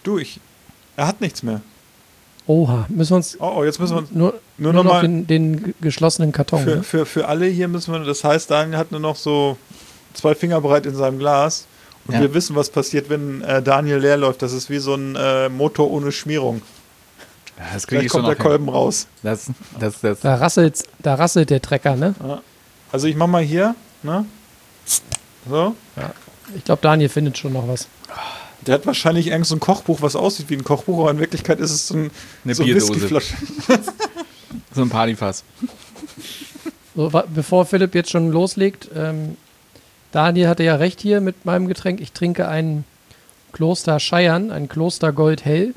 Er hat nichts mehr. Oha, müssen wir uns Oh, jetzt müssen wir uns nur nur noch noch mal den geschlossenen Karton. Ne? für alle hier müssen wir, das heißt, Daniel hat nur noch so 2 Finger breit in seinem Glas und Ja. wir wissen, was passiert, wenn Daniel leer läuft. Das ist wie so ein Motor ohne Schmierung. Ja, das kriege Gleich ich schon kommt der noch hin. Kolben raus. Das. Da rasselt der Trecker, ne? Also ich mach mal hier, ne? So. Ich glaube, Daniel findet schon noch was. Der hat wahrscheinlich irgend so ein Kochbuch, was aussieht wie ein Kochbuch, aber in Wirklichkeit ist es so Eine so Bierdose. Whiskyflasche. So ein Partyfass. So, bevor Philipp jetzt schon loslegt, Daniel hatte ja recht hier mit meinem Getränk. Ich trinke einen Kloster Scheiern, ein Kloster Gold Hell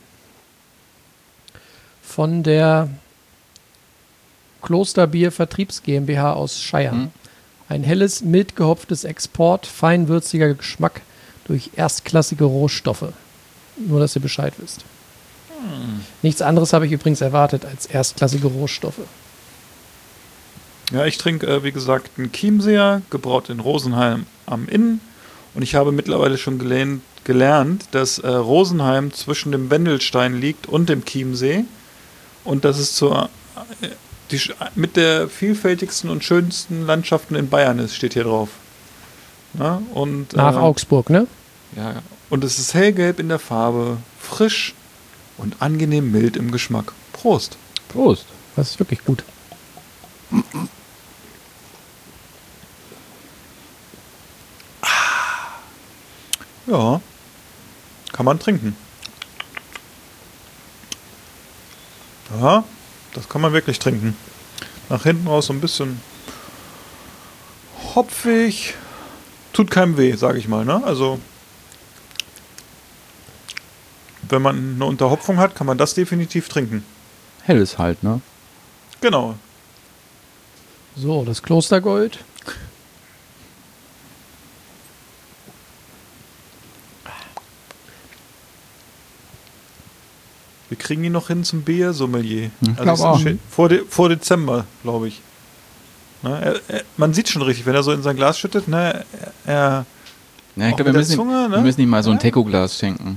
von der Klosterbier Vertriebs GmbH aus Scheiern. Ein helles, mild gehopftes Export, feinwürziger Geschmack durch erstklassige Rohstoffe. Nur, dass ihr Bescheid wisst. Nichts anderes habe ich übrigens erwartet als erstklassige Rohstoffe. Ja, ich trinke, wie gesagt, einen Chiemseer, gebraut in Rosenheim am Inn. Und ich habe mittlerweile schon gelernt, dass Rosenheim zwischen dem Wendelstein liegt und dem Chiemsee. Und dass es mit der vielfältigsten und schönsten Landschaften in Bayern ist, steht hier drauf. Na, und, Nach Augsburg, ne? Ja, und es ist hellgelb in der Farbe, frisch und angenehm mild im Geschmack. Prost. Prost. Das ist wirklich gut. Ja, kann man trinken. Ja, das kann man wirklich trinken. Nach hinten raus so ein bisschen hopfig. Tut keinem weh, sage ich mal, ne? Also, wenn man eine Unterhopfung hat, kann man das definitiv trinken. Helles halt, ne? Genau. So, das Klostergold. Wir kriegen ihn noch hin zum Biersommelier. Ich glaub es ist auch. vor Dezember, glaube ich. Ne, man sieht schon richtig, wenn er so in sein Glas schüttet, ne, Ja, ich Auch glaube, mit wir der Zunge, ne? wir müssen ihm mal so ein Ja. Teco-Glas schenken.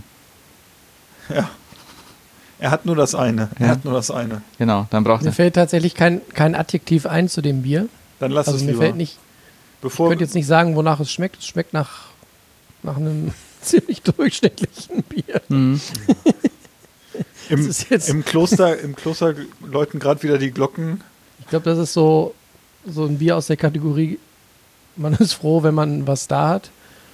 er hat nur das eine. Ja. Er hat nur das eine. Genau, dann braucht Mir er. fällt tatsächlich kein Adjektiv ein zu dem Bier. Dann lass Also es mir lieber. fällt nicht, ich Bevor, könnte jetzt nicht sagen, wonach es schmeckt. Es schmeckt nach einem ziemlich durchschnittlichen Bier. Mhm. im, das ist jetzt- im Kloster läuten gerade wieder die Glocken. Ich glaube, das ist so ein Bier aus der Kategorie, man ist froh, wenn man was da hat.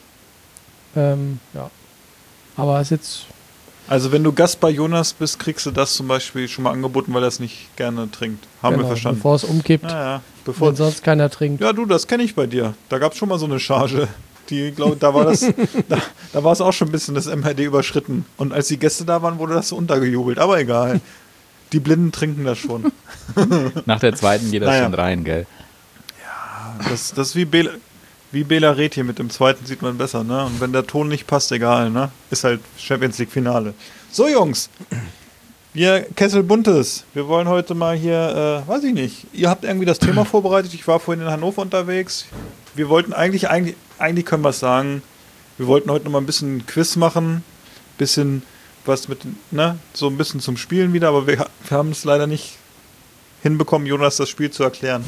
Ja. Aber es ist jetzt, Also wenn du Gast bei Jonas bist, kriegst du das zum Beispiel schon mal angeboten, weil er es nicht gerne trinkt. Haben wir genau, verstanden. bevor es umkippt, Ja, wenn sonst keiner trinkt. Ja, du, das kenne ich bei dir. Da gab es schon mal so eine Charge. Die, glaub, da war das, da war es auch schon ein bisschen das MHD überschritten. Und als die Gäste da waren, wurde das so untergejubelt. Aber egal. Die Blinden trinken das schon. Nach der zweiten geht das Naja. schon rein, gell? Das ist wie Bela Red hier mit dem zweiten sieht man besser, ne? Und wenn der Ton nicht passt, egal, ne? Ist halt Champions League Finale. So, Jungs. Wir Kessel Buntes. Wir wollen heute mal hier, weiß ich nicht. Ihr habt irgendwie das Thema vorbereitet. Ich war vorhin in Hannover unterwegs. Wir wollten eigentlich können wir es sagen. Wir wollten heute noch mal ein bisschen Quiz machen. Bisschen was mit, ne? So ein bisschen zum Spielen wieder. Aber wir haben es leider nicht hinbekommen, Jonas das Spiel zu erklären.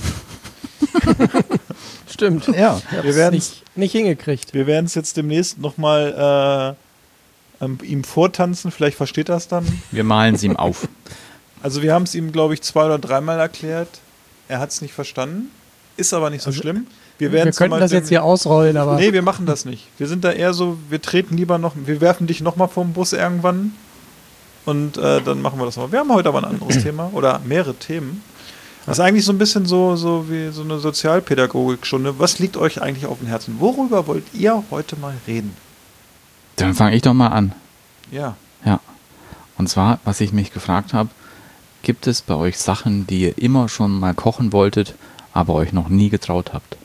Stimmt. Ja. Ich hab's Wir werden's- nicht hingekriegt. Wir werden es jetzt demnächst nochmal ihm vortanzen, vielleicht versteht er es dann. Wir malen sie ihm auf. Also wir haben es ihm, glaube ich, 2- oder 3-mal erklärt. Er hat es nicht verstanden. Ist aber nicht so schlimm. Wir Wir könnten das jetzt hier ausrollen, aber Nee, wir machen das nicht. Wir sind da eher so, wir treten lieber noch, wir werfen dich nochmal vom Bus irgendwann und dann machen wir das mal. Wir haben heute aber ein anderes Thema oder mehrere Themen. Das ist eigentlich so ein bisschen so wie so eine Sozialpädagogik-Stunde. Was liegt euch eigentlich auf dem Herzen? Worüber wollt ihr heute mal reden? Dann fange ich doch mal an. Ja. Ja. Und zwar, was ich mich gefragt habe, gibt es bei euch Sachen, die ihr immer schon mal kochen wolltet, aber euch noch nie getraut habt?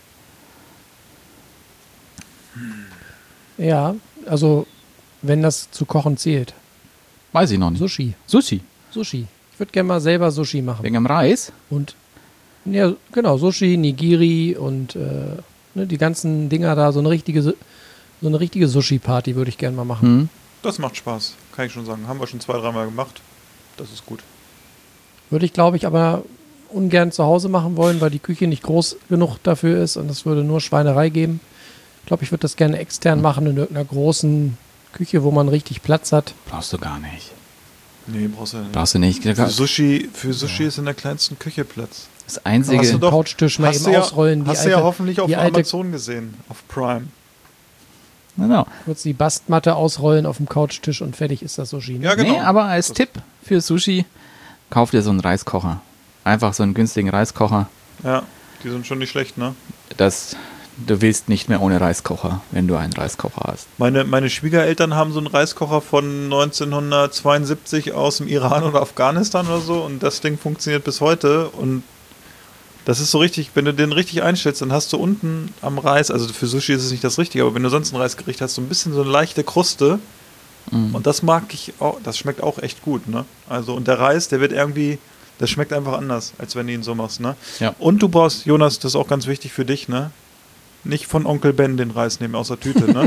ja, also wenn das zu kochen zählt. Weiß ich noch nicht. Sushi. Sushi. Ich würde gerne mal selber Sushi machen. Wegen dem Reis? Und ja, genau, Sushi, Nigiri und ne, die ganzen Dinger da, so eine richtige Sushi-Party würde ich gerne mal machen. Hm? Das macht Spaß. kann ich schon sagen. Haben wir schon 2-3 Mal gemacht. Das ist gut. Würde ich, glaube ich, aber ungern zu Hause machen wollen, weil die Küche nicht groß genug dafür ist und es würde nur Schweinerei geben. Ich glaube, ich würde das gerne extern machen in irgendeiner großen Küche, wo man richtig Platz hat. Brauchst du gar nicht. Nee, brauchst du nicht. Brauchst du nicht. Für Sushi ist in der kleinsten Küche Platz. Das einzige... Hast du doch- Couchtisch mal eben ausrollen. Hast du ja hoffentlich auf die alte- Amazon gesehen. Auf Prime. Genau. Kurz die Bastmatte ausrollen auf dem Couchtisch und fertig ist das Sushi. Ne? Ja, genau. Nee, aber als Tipp für Sushi, kauf dir so einen Reiskocher. Einfach so einen günstigen Reiskocher. Ja, die sind schon nicht schlecht, ne? Du willst nicht mehr ohne Reiskocher, wenn du einen Reiskocher hast. Meine Schwiegereltern haben so einen Reiskocher von 1972 aus dem Iran oder Afghanistan oder so und das Ding funktioniert bis heute und das ist so richtig, wenn du den richtig einstellst, dann hast du unten am Reis, also für Sushi ist es nicht das Richtige, aber wenn du sonst ein Reisgericht hast, so ein bisschen so eine leichte Kruste und das mag ich auch, das schmeckt auch echt gut, ne? Also und der Reis, der wird irgendwie, das schmeckt einfach anders, als wenn du ihn so machst, ne? Ja. Und du brauchst, Jonas, das ist auch ganz wichtig für dich, ne? Nicht von Onkel Ben den Reis nehmen aus der Tüte, ne?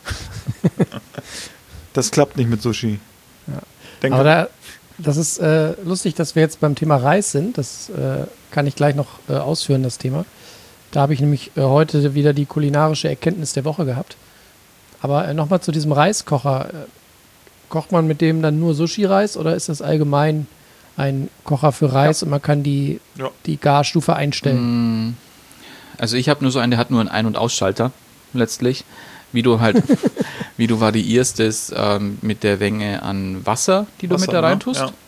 Das klappt nicht mit Sushi. Ja. Aber das ist lustig, dass wir jetzt beim Thema Reis sind. Das kann ich gleich noch ausführen, das Thema. Da habe ich nämlich heute wieder die kulinarische Erkenntnis der Woche gehabt. Aber nochmal zu diesem Reiskocher. Kocht man mit dem dann nur Sushi-Reis oder ist das allgemein ein Kocher für Reis und man kann die Garstufe einstellen? Also ich habe nur so einen, der hat nur einen Ein- und Ausschalter letztlich. Wie du variierst es mit der Menge an Wasser, die du mit da rein tust. Ja.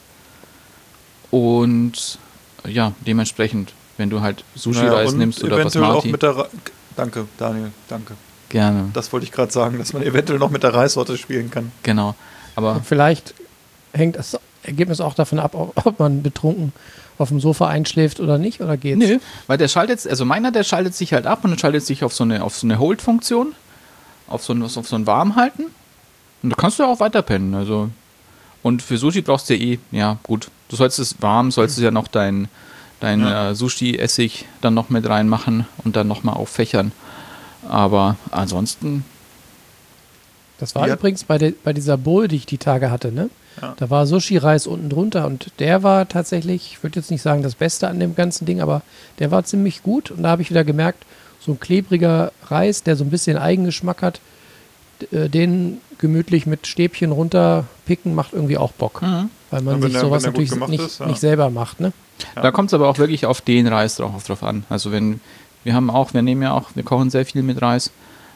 Und ja, dementsprechend, wenn du halt Sushi-Reis und nimmst oder eventuell auch Basmati. mit der Danke, Daniel, danke. Gerne, Das wollte ich gerade sagen, dass man eventuell noch mit der Reissorte spielen kann. genau. Aber Vielleicht hängt das Ergebnis auch davon ab, ob man betrunken auf dem Sofa einschläft oder nicht, oder geht's? nö, weil der der schaltet sich halt ab und dann schaltet sich auf so eine Hold-Funktion, auf so ein Warmhalten. Und da kannst du auch weiter pennen. Also. Und für Sushi brauchst du ja gut, du sollst es warm, sollst du ja noch dein Sushi-Essig dann noch mit reinmachen und dann nochmal auffächern. Aber ansonsten... Das war Ja. übrigens bei dieser Bowl, die ich die Tage hatte, ne? Ja. Da war Sushi-Reis unten drunter und der war tatsächlich, ich würde jetzt nicht sagen das Beste an dem ganzen Ding, aber der war ziemlich gut und da habe ich wieder gemerkt, so ein klebriger Reis, der so ein bisschen Eigengeschmack hat, den gemütlich mit Stäbchen runterpicken, macht irgendwie auch Bock. Weil man Ja, wenn sich der- sowas wenn der gut natürlich gemacht nicht, ist, ja. nicht selber macht, ne? Da kommt es aber auch wirklich auf den Reis drauf an. Also wir kochen sehr viel mit Reis.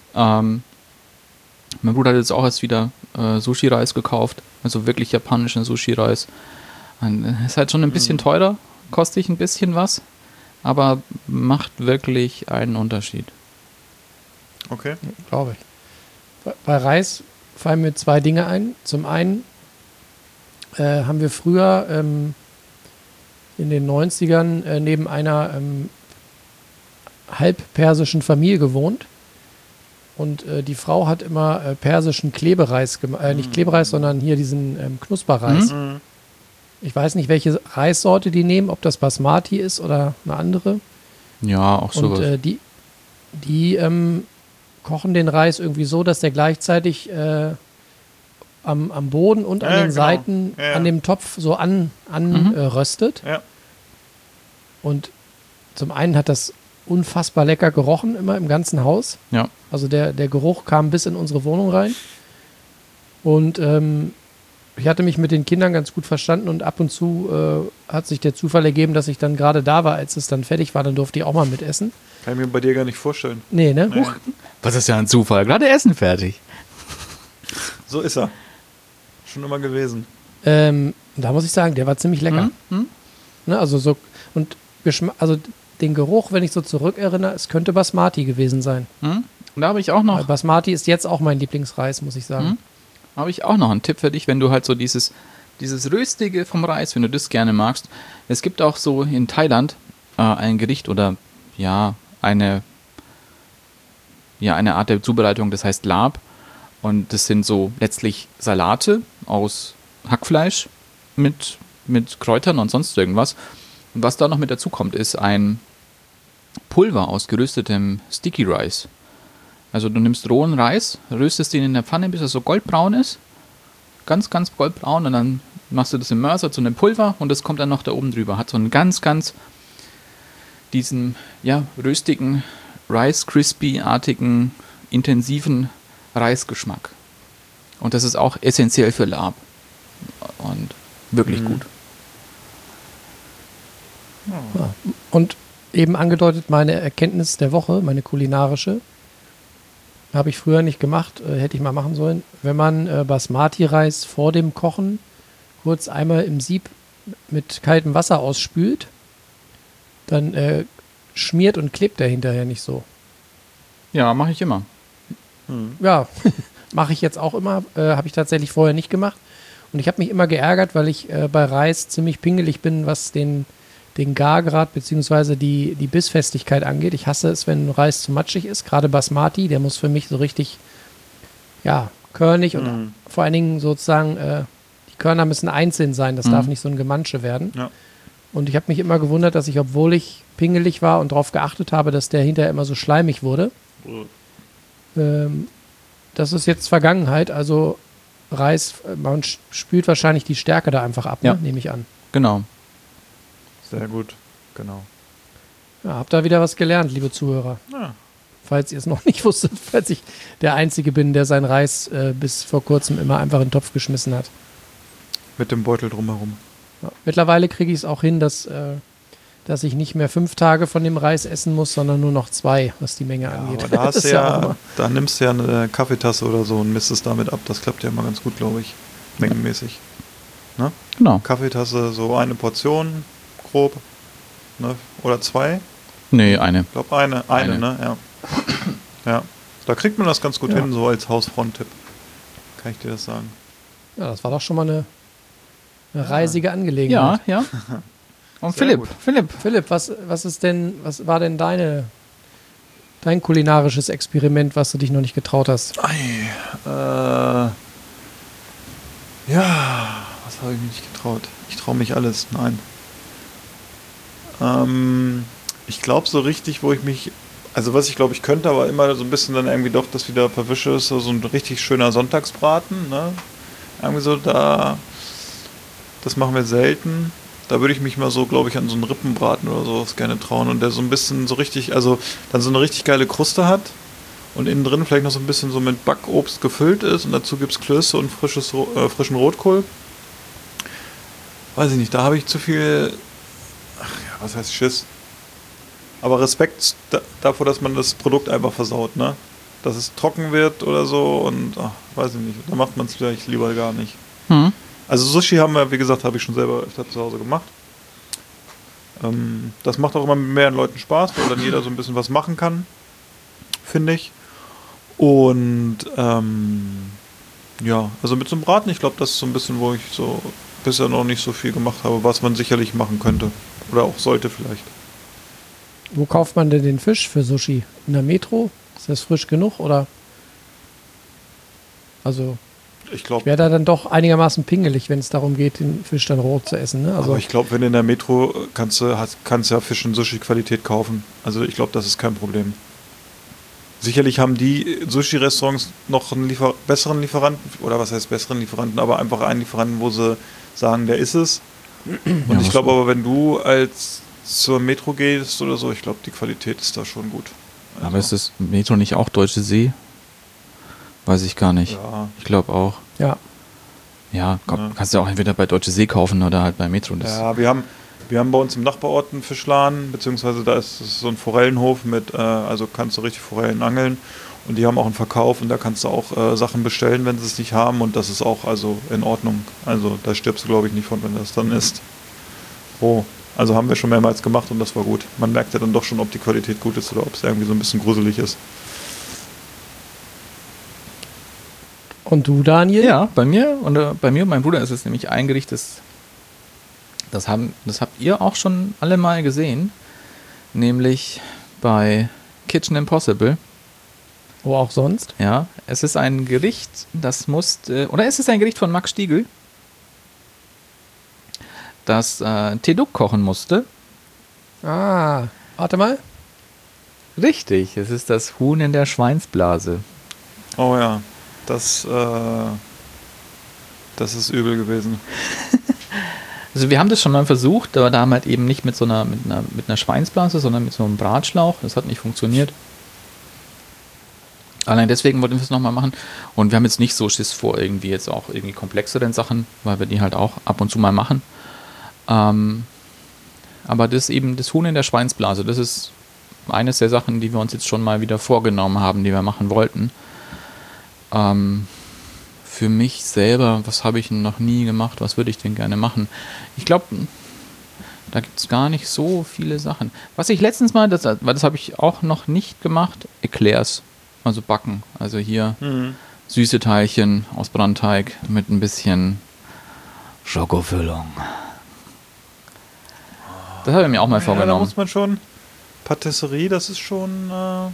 Mein Bruder hat jetzt auch erst wieder Sushi-Reis gekauft, also wirklich japanischen Sushi-Reis. Ist halt schon ein bisschen teurer, kostet ein bisschen was, aber macht wirklich einen Unterschied. Okay. Glaube ich. Bei Reis fallen mir 2 Dinge ein. Zum einen haben wir früher in den 90ern neben einer halb persischen Familie gewohnt. Und die Frau hat immer persischen Klebereis gemacht. Nicht Klebereis, sondern hier diesen Knusperreis. Ich weiß nicht, welche Reissorte die nehmen, ob das Basmati ist oder eine andere. Ja, auch sowas. Und die kochen den Reis irgendwie so, dass der gleichzeitig am Boden und an Ja, den genau. Seiten Ja, ja. an dem Topf so röstet. Ja. Und zum einen hat das unfassbar lecker gerochen, immer im ganzen Haus. Ja. Also der Geruch kam bis in unsere Wohnung rein. Und ich hatte mich mit den Kindern ganz gut verstanden und ab und zu hat sich der Zufall ergeben, dass ich dann gerade da war, als es dann fertig war, dann durfte ich auch mal mitessen. Kann ich mir bei dir gar nicht vorstellen. Nee, ne? Nee. Huch. Was ist ja ein Zufall, gerade Essen fertig. So ist er. Schon immer gewesen. Da muss ich sagen, der war ziemlich lecker. Ne, also so, und also den Geruch, wenn ich so zurückerinnere, es könnte Basmati gewesen sein. Und da habe ich auch noch Weil Basmati ist jetzt auch mein Lieblingsreis, muss ich sagen. Habe ich auch noch einen Tipp für dich, wenn du halt so dieses Röstige vom Reis, wenn du das gerne magst. Es gibt auch so in Thailand ein Gericht oder eine Art der Zubereitung, das heißt Lab. Und das sind so letztlich Salate aus Hackfleisch mit Kräutern und sonst irgendwas. Und was da noch mit dazu kommt, ist ein Pulver aus geröstetem Sticky Rice. Also du nimmst rohen Reis, röstest ihn in der Pfanne, bis er so goldbraun ist, ganz, ganz goldbraun und dann machst du das im Mörser zu einem Pulver und das kommt dann noch da oben drüber. Hat so einen ganz, ganz diesen, ja, röstigen, Rice Crispy-artigen, intensiven Reisgeschmack. Und das ist auch essentiell für Lab. Und wirklich gut. Ja. Und eben angedeutet, meine Erkenntnis der Woche, meine kulinarische, habe ich früher nicht gemacht, hätte ich mal machen sollen. Wenn man Basmati-Reis vor dem Kochen kurz einmal im Sieb mit kaltem Wasser ausspült, dann schmiert und klebt der hinterher nicht so. Ja, mache ich immer. Ja, mache ich jetzt auch immer, habe ich tatsächlich vorher nicht gemacht. Und ich habe mich immer geärgert, weil ich bei Reis ziemlich pingelig bin, was den Gargrad bzw. die Bissfestigkeit angeht. Ich hasse es, wenn Reis zu matschig ist. Gerade Basmati, der muss für mich so richtig, ja, körnig und vor allen Dingen sozusagen, die Körner müssen einzeln sein. Das darf nicht so ein Gemansche werden. Ja. Und ich habe mich immer gewundert, dass ich, obwohl ich pingelig war und darauf geachtet habe, dass der hinterher immer so schleimig wurde. Das ist jetzt Vergangenheit. Also Reis, man spült wahrscheinlich die Stärke da einfach ab, Ja. ne? Nehme ich an. Genau. Sehr gut, genau. Ja, habt da wieder was gelernt, liebe Zuhörer. Ja. Falls ihr es noch nicht wusstet, falls ich der Einzige bin, der sein Reis bis vor kurzem immer einfach in den Topf geschmissen hat. Mit dem Beutel drumherum. Ja. Mittlerweile kriege ich es auch hin, dass ich nicht mehr 5 Tage von dem Reis essen muss, sondern nur noch 2, was die Menge angeht. Aber da, hast Das du ist auch ja, immer- da nimmst du ja eine Kaffeetasse oder so und misst es damit ab. Das klappt ja immer ganz gut, glaube ich. Mengenmäßig. Genau. Kaffeetasse, so eine Portion, grob. Ne? Oder 2? Nee, eine. Ich glaube eine, ne? Ja. Ja. Da kriegt man das ganz gut Ja. hin, so als Hausfront-Tipp. Kann ich dir das sagen. Ja, das war doch schon mal eine reisige Angelegenheit. Ja, ja. Und Sehr Philipp, gut. Philipp, was war denn dein kulinarisches Experiment, was du dich noch nicht getraut hast? Ja, was habe ich mir nicht getraut? Ich traue mich alles, nein. Ich glaube so richtig, wo ich mich, also was ich glaube ich könnte, aber immer so ein bisschen dann irgendwie doch das wieder verwische, ist so ein richtig schöner Sonntagsbraten, ne? Irgendwie so da, das machen wir selten. Da würde ich mich mal so, glaube ich, an so einen Rippenbraten oder sowas gerne trauen und der so ein bisschen so richtig, also dann so eine richtig geile Kruste hat und innen drin vielleicht noch so ein bisschen so mit Backobst gefüllt ist und dazu gibt es Klöße und frischen Rotkohl. Weiß ich nicht, da habe ich zu viel, was heißt Schiss? Aber Respekt davor, dass man das Produkt einfach versaut, ne? Dass es trocken wird oder so und, weiß ich nicht, da macht man es vielleicht lieber gar nicht. Also Sushi haben wir, wie gesagt, habe ich schon selber öfter zu Hause gemacht. Das macht auch immer mit mehreren Leuten Spaß, weil dann jeder so ein bisschen was machen kann, finde ich. Und ja, also mit so einem Braten, ich glaube, das ist so ein bisschen, wo ich so bisher noch nicht so viel gemacht habe, was man sicherlich machen könnte. Oder auch sollte vielleicht. Wo kauft man denn den Fisch für Sushi? In der Metro? Ist das frisch genug oder? Also Ich glaube, ich wäre da dann doch einigermaßen pingelig, wenn es darum geht, den Fisch dann roh zu essen. Ne? Also aber ich glaube, wenn du in der Metro kannst ja Fisch- und Sushi-Qualität kaufen. Also ich glaube, das ist kein Problem. Sicherlich haben die Sushi-Restaurants noch einen besseren Lieferanten, oder was heißt besseren Lieferanten, aber einfach einen Lieferanten, wo sie sagen, der ist es. Und Ja, ich glaube aber, wenn du als zur Metro gehst oder so, ich glaube, die Qualität ist da schon gut. Also, Aber ist das Metro nicht auch Deutsche See? Weiß ich gar nicht. Ja, Ich glaube auch. ja, Ja, Ja. kannst du auch entweder bei Deutsche See kaufen oder halt bei Metro. Das ja, wir haben bei uns im Nachbarort einen Fischladen, beziehungsweise da ist so ein Forellenhof mit, also kannst du richtig Forellen angeln und die haben auch einen Verkauf und da kannst du auch Sachen bestellen, wenn sie es nicht haben und das ist auch also in Ordnung. Also da stirbst du, glaube ich, nicht von, wenn das dann ist. Oh, also haben wir schon mehrmals gemacht und das war gut. Man merkt ja dann doch schon, ob die Qualität gut ist oder ob es irgendwie so ein bisschen gruselig ist. und du, Daniel? Ja, bei mir und meinem Bruder ist es nämlich ein Gericht, das habt ihr auch schon alle mal gesehen, nämlich bei Kitchen Impossible. Wo auch sonst? Ja, es ist ein Gericht, oder es ist ein Gericht von Max Stiegel, das Teduk kochen musste. Ah, warte mal. Richtig, es ist das Huhn in der Schweinsblase. Oh ja, das Das ist übel gewesen. Also wir haben das schon mal versucht, aber da haben wir halt eben nicht mit einer Schweinsblase, sondern mit so einem Bratschlauch. Das hat nicht funktioniert. Allein deswegen wollten wir es nochmal machen. Und wir haben jetzt nicht so Schiss vor irgendwie jetzt auch irgendwie komplexeren Sachen, weil wir die halt auch ab und zu mal machen. Aber das ist eben das Huhn in der Schweinsblase. Das ist eines der Sachen, die wir uns jetzt schon mal wieder vorgenommen haben, die wir machen wollten. Für mich selber, was habe ich noch nie gemacht? Was würde ich denn gerne machen? Ich glaube, da gibt es gar nicht so viele Sachen. Was ich letztens mal, das habe ich auch noch nicht gemacht, Eclairs, also backen. Also hier süße Teilchen aus Brandteig mit ein bisschen Schokofüllung. Das habe ich mir auch mal vorgenommen. Da muss man schon, Patisserie, das ist schon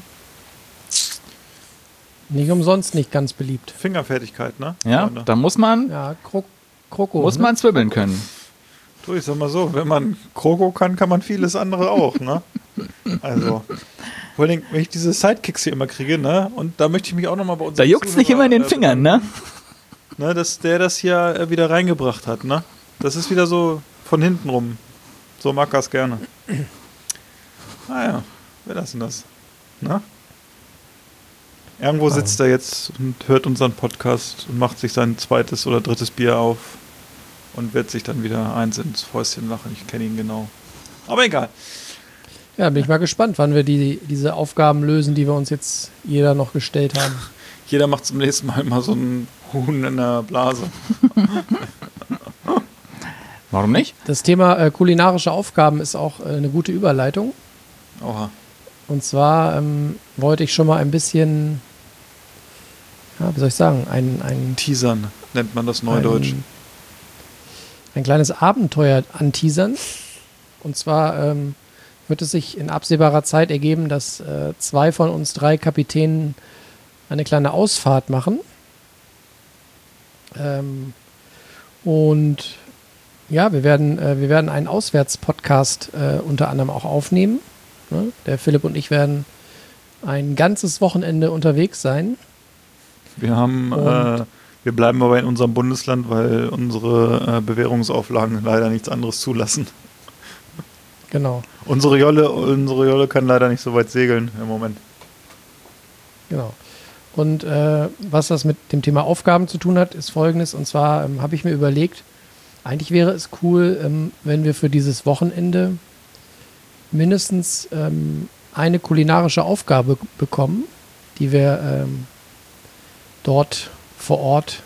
Nicht umsonst nicht ganz beliebt. Fingerfertigkeit, ne? Ja, Freunde. da muss man, Ja, Kroko. muss man zwibbeln können. Du, ich sag mal so, wenn man Kroko kann, kann man vieles andere auch, ne? Also, vor allem, wenn ich diese Sidekicks hier immer kriege, ne? Und da möchte ich mich auch nochmal bei uns. Da juckt's nicht immer in den Fingern, ne? Ne, dass der das hier wieder reingebracht hat, ne? Das ist wieder so von hinten rum. So mag er es gerne. Naja, wer lassen das? Ne? Irgendwo sitzt er jetzt und hört unseren Podcast und macht sich sein zweites oder drittes Bier auf und wird sich dann wieder eins ins Fäustchen lachen. Ich kenne ihn genau. Aber egal. Ja, bin ich mal gespannt, wann wir diese Aufgaben lösen, die wir uns jetzt jeder noch gestellt haben. Jeder macht zum nächsten Mal mal so ein Huhn in der Blase. Warum nicht? Das Thema kulinarische Aufgaben ist auch eine gute Überleitung. Oha. Und zwar wollte ich schon mal ein bisschen, ja, wie soll ich sagen, ein Teasern nennt man das Neudeutsch. ein kleines Abenteuer anteasern. Und zwar wird es sich in absehbarer Zeit ergeben, dass 2 von uns 3 Kapitänen eine kleine Ausfahrt machen. Und ja, wir werden einen Auswärtspodcast unter anderem auch aufnehmen. Ne? Der Philipp und ich werden ein ganzes Wochenende unterwegs sein. Wir bleiben aber in unserem Bundesland, weil unsere Bewährungsauflagen leider nichts anderes zulassen. Genau. Unsere Jolle kann leider nicht so weit segeln im Moment. Genau. Und was das mit dem Thema Aufgaben zu tun hat, ist Folgendes. Und zwar habe ich mir überlegt, eigentlich wäre es cool, wenn wir für dieses Wochenende mindestens eine kulinarische Aufgabe bekommen, die wir dort vor Ort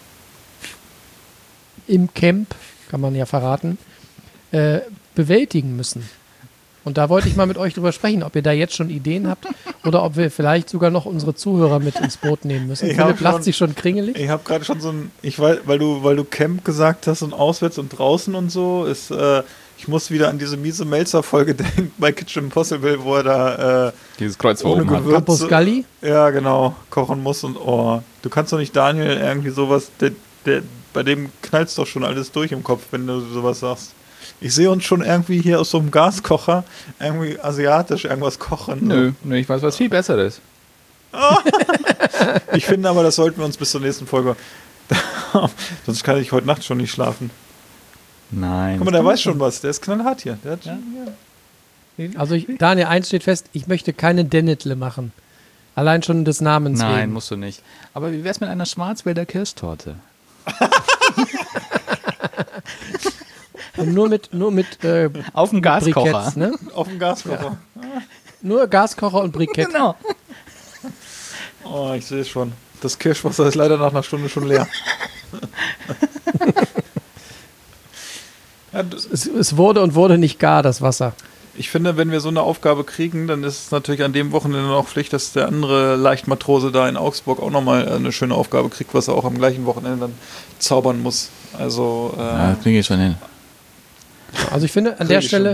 im Camp, kann man ja verraten, bewältigen müssen. Und da wollte ich mal mit euch drüber sprechen, ob ihr da jetzt schon Ideen habt oder ob wir vielleicht sogar noch unsere Zuhörer mit ins Boot nehmen müssen. Philipp lacht sich schon kringelig. Ich habe gerade schon so ein, ich weiß, weil du Camp gesagt hast und auswärts und draußen und so, ich muss wieder an diese miese Melzer-Folge denken bei Kitchen Impossible, wo er da Dieses Kreuz ohne oben hat. Gewürze, Campus Galli? Ja, genau, kochen muss und du kannst doch nicht Daniel irgendwie sowas, bei dem knallst doch schon alles durch im Kopf, wenn du sowas sagst. Ich sehe uns schon irgendwie hier aus so einem Gaskocher irgendwie asiatisch irgendwas kochen. Nö, ich weiß was viel Besseres. Ich finde aber, das sollten wir uns bis zur nächsten Folge. Sonst kann ich heute Nacht schon nicht schlafen. Nein. Guck mal, der weiß schon was. Der ist knallhart hier. Der hat Also Daniel, eins steht fest, ich möchte keine Dennetle machen. Allein schon des Namens Nein, wegen. musst du nicht. Aber wie wär's mit einer Schwarzwälder Kirschtorte? Und nur mit Auf dem Gaskocher. Briketts, ne? auf dem Gaskocher. Nur Gaskocher und Brikett. Genau. Oh, ich sehe es schon. Das Kirschwasser ist leider nach einer Stunde schon leer. Ja, Es wurde und wurde nicht gar, das Wasser. ich finde, wenn wir so eine Aufgabe kriegen, dann ist es natürlich an dem Wochenende auch Pflicht, dass der andere Leichtmatrose da in Augsburg auch nochmal eine schöne Aufgabe kriegt, was er auch am gleichen Wochenende dann zaubern muss. Also Ja, das kriege ich schon hin. Also ich finde, an der Stelle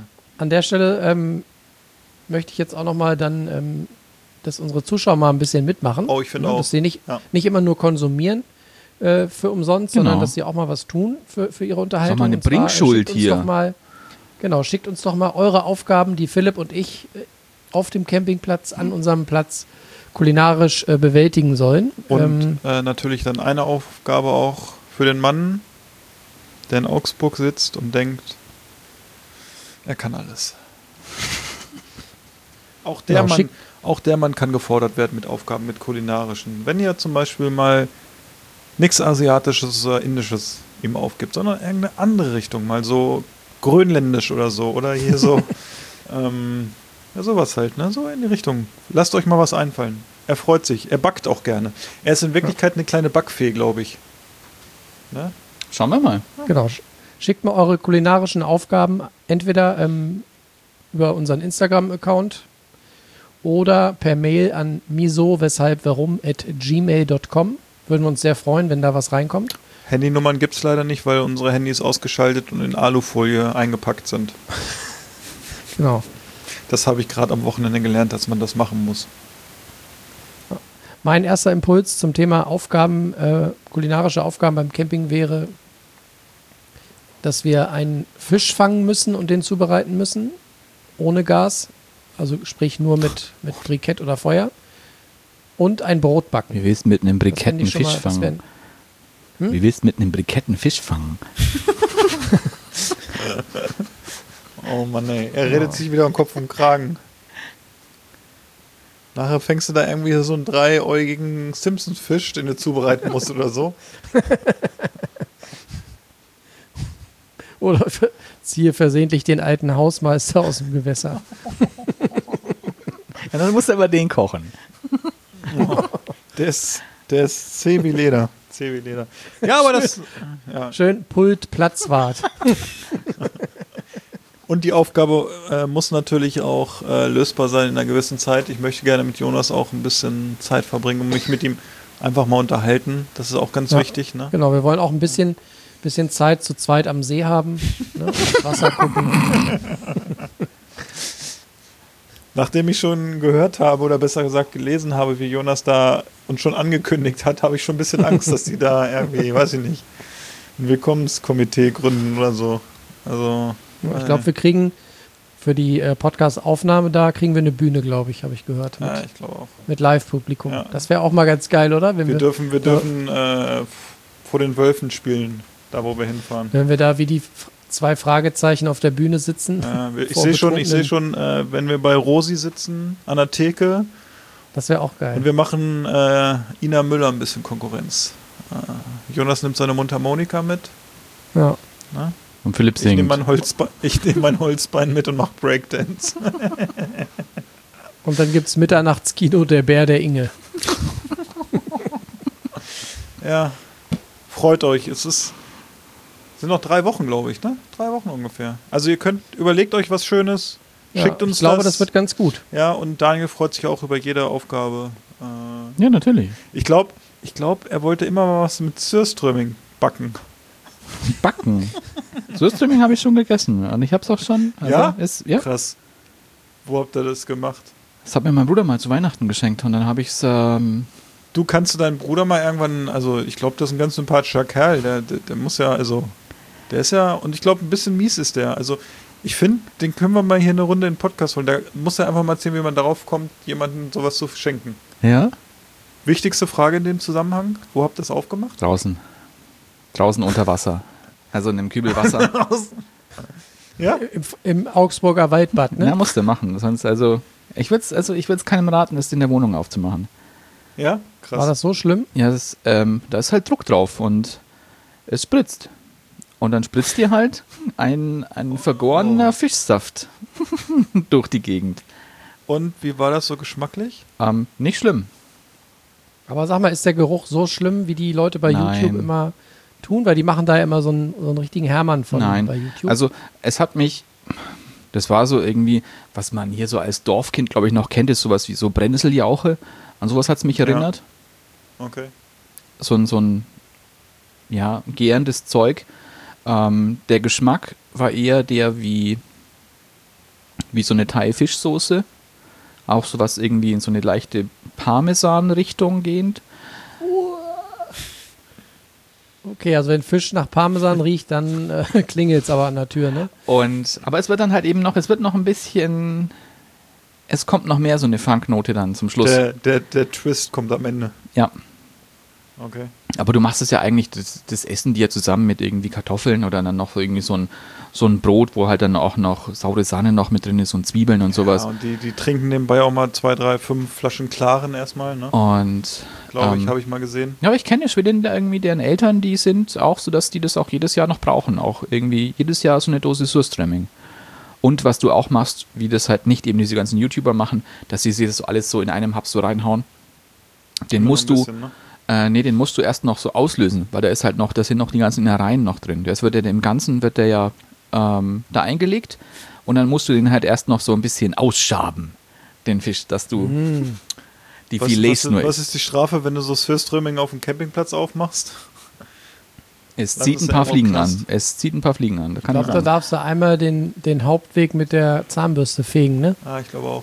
möchte ich jetzt auch nochmal dann, dass unsere Zuschauer mal ein bisschen mitmachen. Oh, ich finde Ne, auch. Dass sie nicht immer nur konsumieren für umsonst, Genau. sondern dass sie auch mal was tun für ihre Unterhaltung. Sag mal, eine Und zwar, Bringschuld schickt uns hier. Doch mal, genau, schickt uns doch mal eure Aufgaben, die Philipp und ich auf dem Campingplatz, an unserem Platz kulinarisch bewältigen sollen. Und natürlich dann eine Aufgabe auch für den Mann, der in Augsburg sitzt und denkt, er kann alles. Auch der Mann kann gefordert werden mit Aufgaben, mit kulinarischen. Wenn ihr zum Beispiel mal nichts Asiatisches oder Indisches ihm aufgibt, sondern irgendeine andere Richtung, mal so grönländisch oder so, oder hier so, ja, sowas halt, ne? So in die Richtung. Lasst euch mal was einfallen. Er freut sich. Er backt auch gerne. Er ist in Wirklichkeit eine kleine Backfee, glaube ich. Ne? Schauen wir mal. Genau. Schickt mir eure kulinarischen Aufgaben entweder über unseren Instagram-Account oder per Mail an miso-weshalb-warum@gmail.com. Würden wir uns sehr freuen, wenn da was reinkommt. Handynummern gibt es leider nicht, weil unsere Handys ausgeschaltet und in Alufolie eingepackt sind. Genau. Das habe ich gerade am Wochenende gelernt, dass man das machen muss. Mein erster Impuls zum Thema Aufgaben, kulinarische Aufgaben beim Camping wäre, dass wir einen Fisch fangen müssen und den zubereiten müssen, ohne Gas, also sprich nur mit Brikett oder Feuer, und ein Brot backen. Wie willst du mit einem Brikett einen Das fände ich Fisch schon mal- fangen? Hm? Wie willst du mit einem Brikett einen Fisch fangen? Oh Mann, ey. Er redet sich wieder um Kopf und Kragen. Nachher fängst du da irgendwie so einen dreiäugigen Simpsons-Fisch, den du zubereiten musst oder so. Oder ziehe versehentlich den alten Hausmeister aus dem Gewässer. Ja, dann musst du aber den kochen. Der ist zäh wie Leder. Zäh wie Leder. Ja, aber das... Ja. Schön Pult Platzwart. Und die Aufgabe muss natürlich auch lösbar sein in einer gewissen Zeit. Ich möchte gerne mit Jonas auch ein bisschen Zeit verbringen und mich mit ihm einfach mal unterhalten. Das ist auch ganz wichtig. Ne? Genau, wir wollen auch ein bisschen Zeit zu zweit am See haben. Ne? Ins Wasser gucken. Nachdem ich schon gehört habe, oder besser gesagt gelesen habe, wie Jonas da uns schon angekündigt hat, habe ich schon ein bisschen Angst, dass die da irgendwie, weiß ich nicht, ein Willkommenskomitee gründen oder so. Also... Ich glaube, wir kriegen für die Podcast-Aufnahme da, kriegen wir eine Bühne, glaube ich, habe ich gehört. Ja, ich glaube auch. Mit Live-Publikum. Ja. Das wäre auch mal ganz geil, oder? Wenn Wir dürfen vor den Wölfen spielen, da wo wir hinfahren. Wenn wir da wie die zwei Fragezeichen auf der Bühne sitzen. Ich sehe schon, wenn wir bei Rosi sitzen, an der Theke. Das wäre auch geil. Und wir machen Ina Müller ein bisschen Konkurrenz. Jonas nimmt seine Mundharmonika mit. Ja. Na? Und Philipp Ich singt. nehme mein Holzbein mit und mache Breakdance. Und dann gibt es Mitternachtskino, der Bär der Inge. Ja, freut euch. Sind noch 3 Wochen, glaube ich, ne? 3 Wochen ungefähr. Also überlegt euch was Schönes, schickt uns ich glaube, das wird ganz gut. Ja, und Daniel freut sich auch über jede Aufgabe. Ja, natürlich. Ich glaube, er wollte immer mal was mit Surströmming backen. Backen. Surströmming habe ich schon gegessen. Und ich habe es auch schon. Also ja? Krass. Wo habt ihr das gemacht? Das hat mir mein Bruder mal zu Weihnachten geschenkt. Und dann habe ich es... Du kannst du deinen Bruder mal irgendwann... Also ich glaube, das ist ein ganz sympathischer Kerl. Der muss ja, also... Der ist ja... Und ich glaube, ein bisschen mies ist der. Also ich finde, den können wir mal hier eine Runde in den Podcast holen. Da muss er einfach mal erzählen, wie man darauf kommt, jemandem sowas zu schenken. Ja? Wichtigste Frage in dem Zusammenhang. Wo habt ihr das aufgemacht? Draußen unter Wasser. Also in einem Kübel Wasser. Ja? Im Augsburger Waldbad, ne? Ja, musste machen. Sonst ich würde es keinem raten, das in der Wohnung aufzumachen. Ja? Krass. War das so schlimm? Ja, da ist halt Druck drauf und es spritzt. Und dann spritzt dir halt ein vergorener Fischsaft durch die Gegend. Und wie war das so geschmacklich? Nicht schlimm. Aber sag mal, ist der Geruch so schlimm, wie die Leute bei Nein. YouTube immer tun? Weil die machen da ja immer so einen richtigen Hermann von Nein. bei YouTube. Also es hat mich, das war so irgendwie, was man hier so als Dorfkind, glaube ich, noch kennt, ist sowas wie so Brennnesseljauche. An sowas hat es mich erinnert. Okay. So ein gärendes Zeug. Der Geschmack war eher der wie so eine Thai-Fischsoße. Auch sowas irgendwie in so eine leichte Parmesan-Richtung gehend. Okay, also wenn Fisch nach Parmesan riecht, dann klingelt es aber an der Tür, ne? Aber es wird dann halt eben noch, es kommt noch mehr so eine Funknote dann zum Schluss. Der Twist kommt am Ende. Ja. Okay. Aber du machst es ja eigentlich, das Essen die ja zusammen mit irgendwie Kartoffeln oder dann noch irgendwie so ein Brot, wo halt dann auch noch saure Sahne noch mit drin ist und Zwiebeln und sowas. Ja, und die trinken nebenbei auch mal 2, 3, 5 Flaschen Klaren erstmal, ne? Und Glaube ich, habe ich mal gesehen. ja, aber ich kenne Schweden irgendwie, deren Eltern, die sind auch so, dass die das auch jedes Jahr noch brauchen. Auch irgendwie jedes Jahr so eine Dose Surströmming. Und was du auch machst, wie das halt nicht eben diese ganzen YouTuber machen, dass sie sich das alles so in einem Haps so reinhauen. Den Immer musst ein du, bisschen, ne? den musst du erst noch so auslösen, weil da ist halt noch, da sind noch die ganzen Innereien noch drin. Das wird ja im Ganzen wird der ja da eingelegt und dann musst du den halt erst noch so ein bisschen ausschaben, den Fisch, dass du die Filets nur was ist die Strafe, wenn du so Surströmming auf dem Campingplatz aufmachst? Es Dann zieht ist ein der paar immer Fliegen krass. an. Es zieht ein paar Fliegen an. Da Ich kann glaube, ich da sagen. darfst du einmal den Hauptweg mit der Zahnbürste fegen, ne? Ah, ich glaube auch.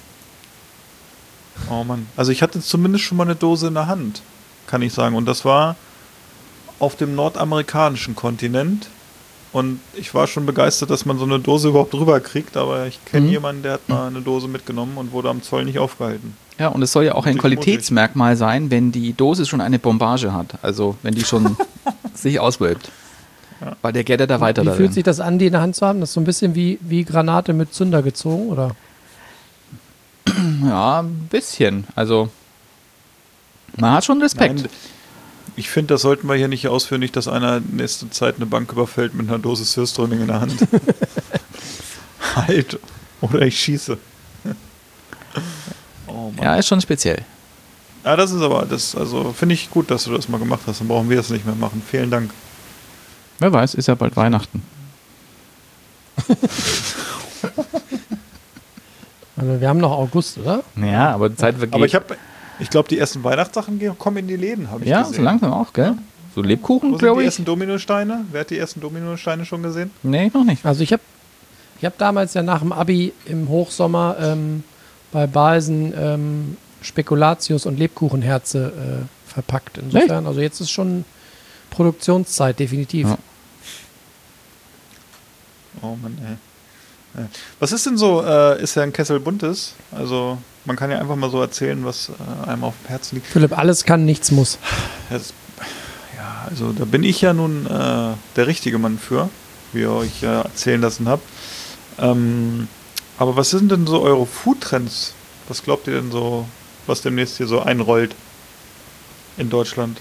Oh Mann. Also ich hatte zumindest schon mal eine Dose in der Hand, kann ich sagen. Und das war auf dem nordamerikanischen Kontinent. Und ich war schon begeistert, dass man so eine Dose überhaupt rüberkriegt. Aber ich kenne jemanden, der hat mal eine Dose mitgenommen und wurde am Zoll nicht aufgehalten. Ja, und es soll ja auch ein Natürlich Qualitätsmerkmal sein, wenn die Dose schon eine Bombage hat. Also wenn die schon sich auswölbt. Ja. Weil der geht ja da weiter Wie darin. fühlt sich das an, die in der Hand zu haben? Das ist so ein bisschen wie Granate mit Zünder gezogen, oder? Ja, ein bisschen. Also man hat schon Respekt. Nein, ich finde, das sollten wir hier nicht ausführen, nicht, dass einer nächste Zeit eine Bank überfällt mit einer Dose Surströmming in der Hand. Halt. Oder ich schieße. Oh Mann. Ja, ist schon speziell. Ja, das ist aber, also finde ich gut, dass du das mal gemacht hast. Dann brauchen wir das nicht mehr machen. Vielen Dank. Wer weiß, ist ja bald Weihnachten. Also wir haben noch August, oder? Ja, aber die Zeit vergeht. Aber ich glaube, die ersten Weihnachtssachen kommen in die Läden, habe ich ja, gesehen. so langsam auch, gell? So Lebkuchen, Wo sind glaube die ich. ersten Dominosteine? Wer hat die ersten Dominosteine schon gesehen? Nee, noch nicht. Also ich hab damals ja nach dem Abi im Hochsommer bei Balsen Spekulatius und Lebkuchenherze verpackt. Insofern, also jetzt ist schon Produktionszeit, definitiv. Ja. Oh Mann, ey. Ja. Was ist denn so, ist ja ein Kessel Buntes? Also man kann ja einfach mal so erzählen, was einem auf dem Herzen liegt. Philipp, alles kann, nichts muss. Ja, also da bin ich ja nun der richtige Mann für, wie ihr euch erzählen lassen habt. Aber was sind denn so eure Foodtrends? Was glaubt ihr denn so, was demnächst hier so einrollt in Deutschland?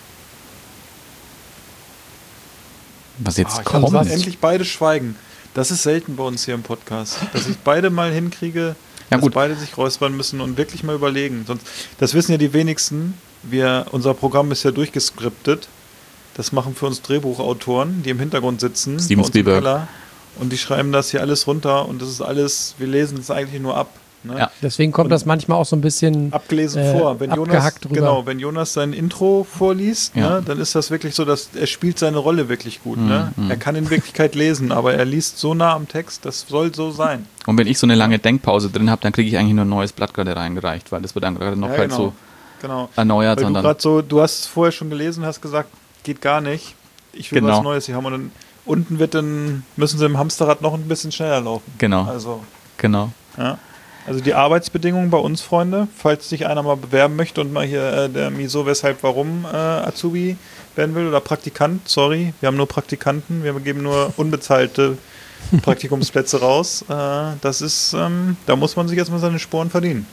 Was jetzt Ich kann kommt. endlich beide schweigen. Das ist selten bei uns hier im Podcast, dass ich beide mal hinkriege, Ja, dass gut. beide sich räuspern müssen und wirklich mal überlegen. Sonst, das wissen ja die wenigsten. Unser Programm ist ja durchgeskriptet. Das machen für uns Drehbuchautoren, die im Hintergrund sitzen. Steven bei uns im Spielberg. Keller. Und die schreiben das hier alles runter und das ist alles, wir lesen es eigentlich nur ab. Ne? Ja. Deswegen kommt Und das manchmal auch so ein bisschen Abgelesen vor. Wenn Jonas, abgehackt rüber. genau, wenn Jonas sein Intro vorliest, Ja. ne, dann ist das wirklich so, dass er spielt seine Rolle wirklich gut. Ne? Er kann in Wirklichkeit lesen, aber er liest so nah am Text, das soll so sein. Und wenn ich so eine lange Denkpause drin habe, dann kriege ich eigentlich nur ein neues Blatt gerade reingereicht, weil das wird dann gerade noch Ja, halt genau. so Genau. erneuert. Weil du Sondern gerade so, du hast es vorher schon gelesen, hast gesagt, geht gar nicht. Ich will Genau. was Neues hier haben. Und dann unten müssen sie im Hamsterrad noch ein bisschen schneller laufen. Genau. Also, ja. Also die Arbeitsbedingungen bei uns, Freunde, falls sich einer mal bewerben möchte und mal hier der Wieso, Weshalb, Warum Azubi werden will oder Praktikant, sorry, wir haben nur Praktikanten, wir geben nur unbezahlte Praktikumsplätze raus. Das ist, da muss man sich erstmal seine Sporen verdienen.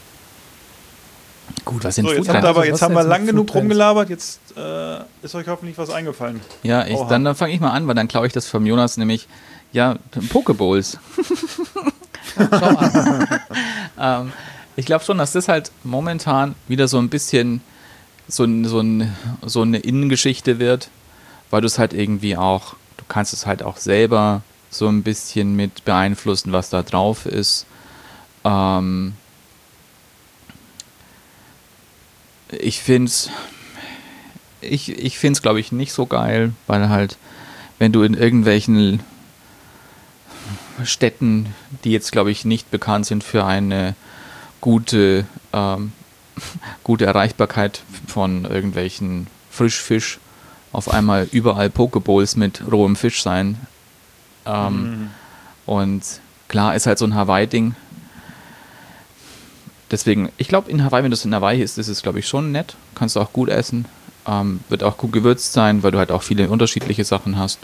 Gut, was sind So, jetzt Foodtrends? haben wir, Was jetzt haben wir sind lang genug Foodtrends? rumgelabert, jetzt ist euch hoffentlich was eingefallen. Ja, Oha. dann fange ich mal an, weil dann klaue ich das vom Jonas, nämlich, ja, Pokeballs. Schau an. Ich glaube schon, dass das halt momentan wieder so ein bisschen so eine Innengeschichte wird, weil du es halt irgendwie auch, du kannst es halt auch selber so ein bisschen mit beeinflussen, was da drauf ist. Ich finde es, glaube ich, nicht so geil, weil halt, wenn du in irgendwelchen Städten, die jetzt, glaube ich, nicht bekannt sind für eine gute Erreichbarkeit von irgendwelchen Frischfisch, auf einmal überall Pokeballs mit rohem Fisch sein. Und klar, ist halt so ein Hawaii-Ding. Deswegen, ich glaube, in Hawaii, wenn du es in Hawaii isst, ist es, glaube ich, schon nett. Kannst du auch gut essen. Wird auch gut gewürzt sein, weil du halt auch viele unterschiedliche Sachen hast.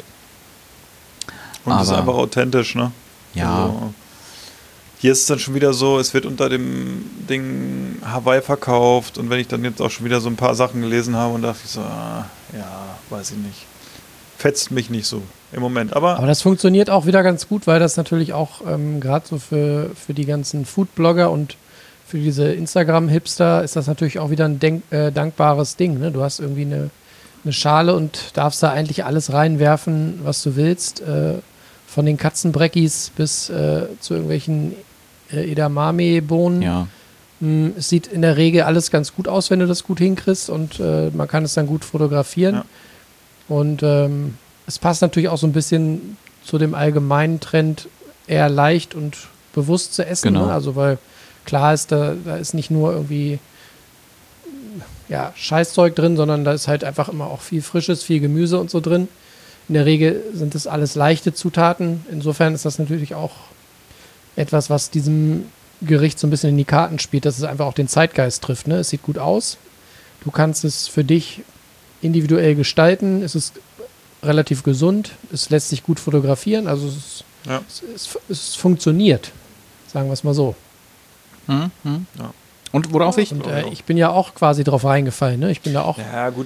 Und das ist Aber- einfach authentisch, ne? Ja. Also, hier ist es dann schon wieder so, es wird unter dem Ding Hawaii verkauft und wenn ich dann jetzt auch schon wieder so ein paar Sachen gelesen habe und dachte ich so, weiß ich nicht. Fetzt mich nicht so im Moment. Aber das funktioniert auch wieder ganz gut, weil das natürlich auch gerade so für die ganzen Food-Blogger und für diese Instagram-Hipster ist das natürlich auch wieder ein dankbares Ding. Ne? Du hast irgendwie eine Schale und darfst da eigentlich alles reinwerfen, was du willst. Von den Katzenbreckis bis zu irgendwelchen Edamame-Bohnen. Ja. Es sieht in der Regel alles ganz gut aus, wenn du das gut hinkriegst und man kann es dann gut fotografieren. Ja. Und es passt natürlich auch so ein bisschen zu dem allgemeinen Trend, eher leicht und bewusst zu essen. Genau. Ne? Also weil klar ist, da ist nicht nur irgendwie Scheißzeug drin, sondern da ist halt einfach immer auch viel Frisches, viel Gemüse und so drin. In der Regel sind das alles leichte Zutaten. Insofern ist das natürlich auch etwas, was diesem Gericht so ein bisschen in die Karten spielt, dass es einfach auch den Zeitgeist trifft. Ne? Es sieht gut aus. Du kannst es für dich individuell gestalten. Es ist relativ gesund. Es lässt sich gut fotografieren. Also es funktioniert. Sagen wir es mal so. Ja. Und worauf ich? Und ich bin ja auch quasi drauf reingefallen. Ne? Ich bin da auch. Ja, gut.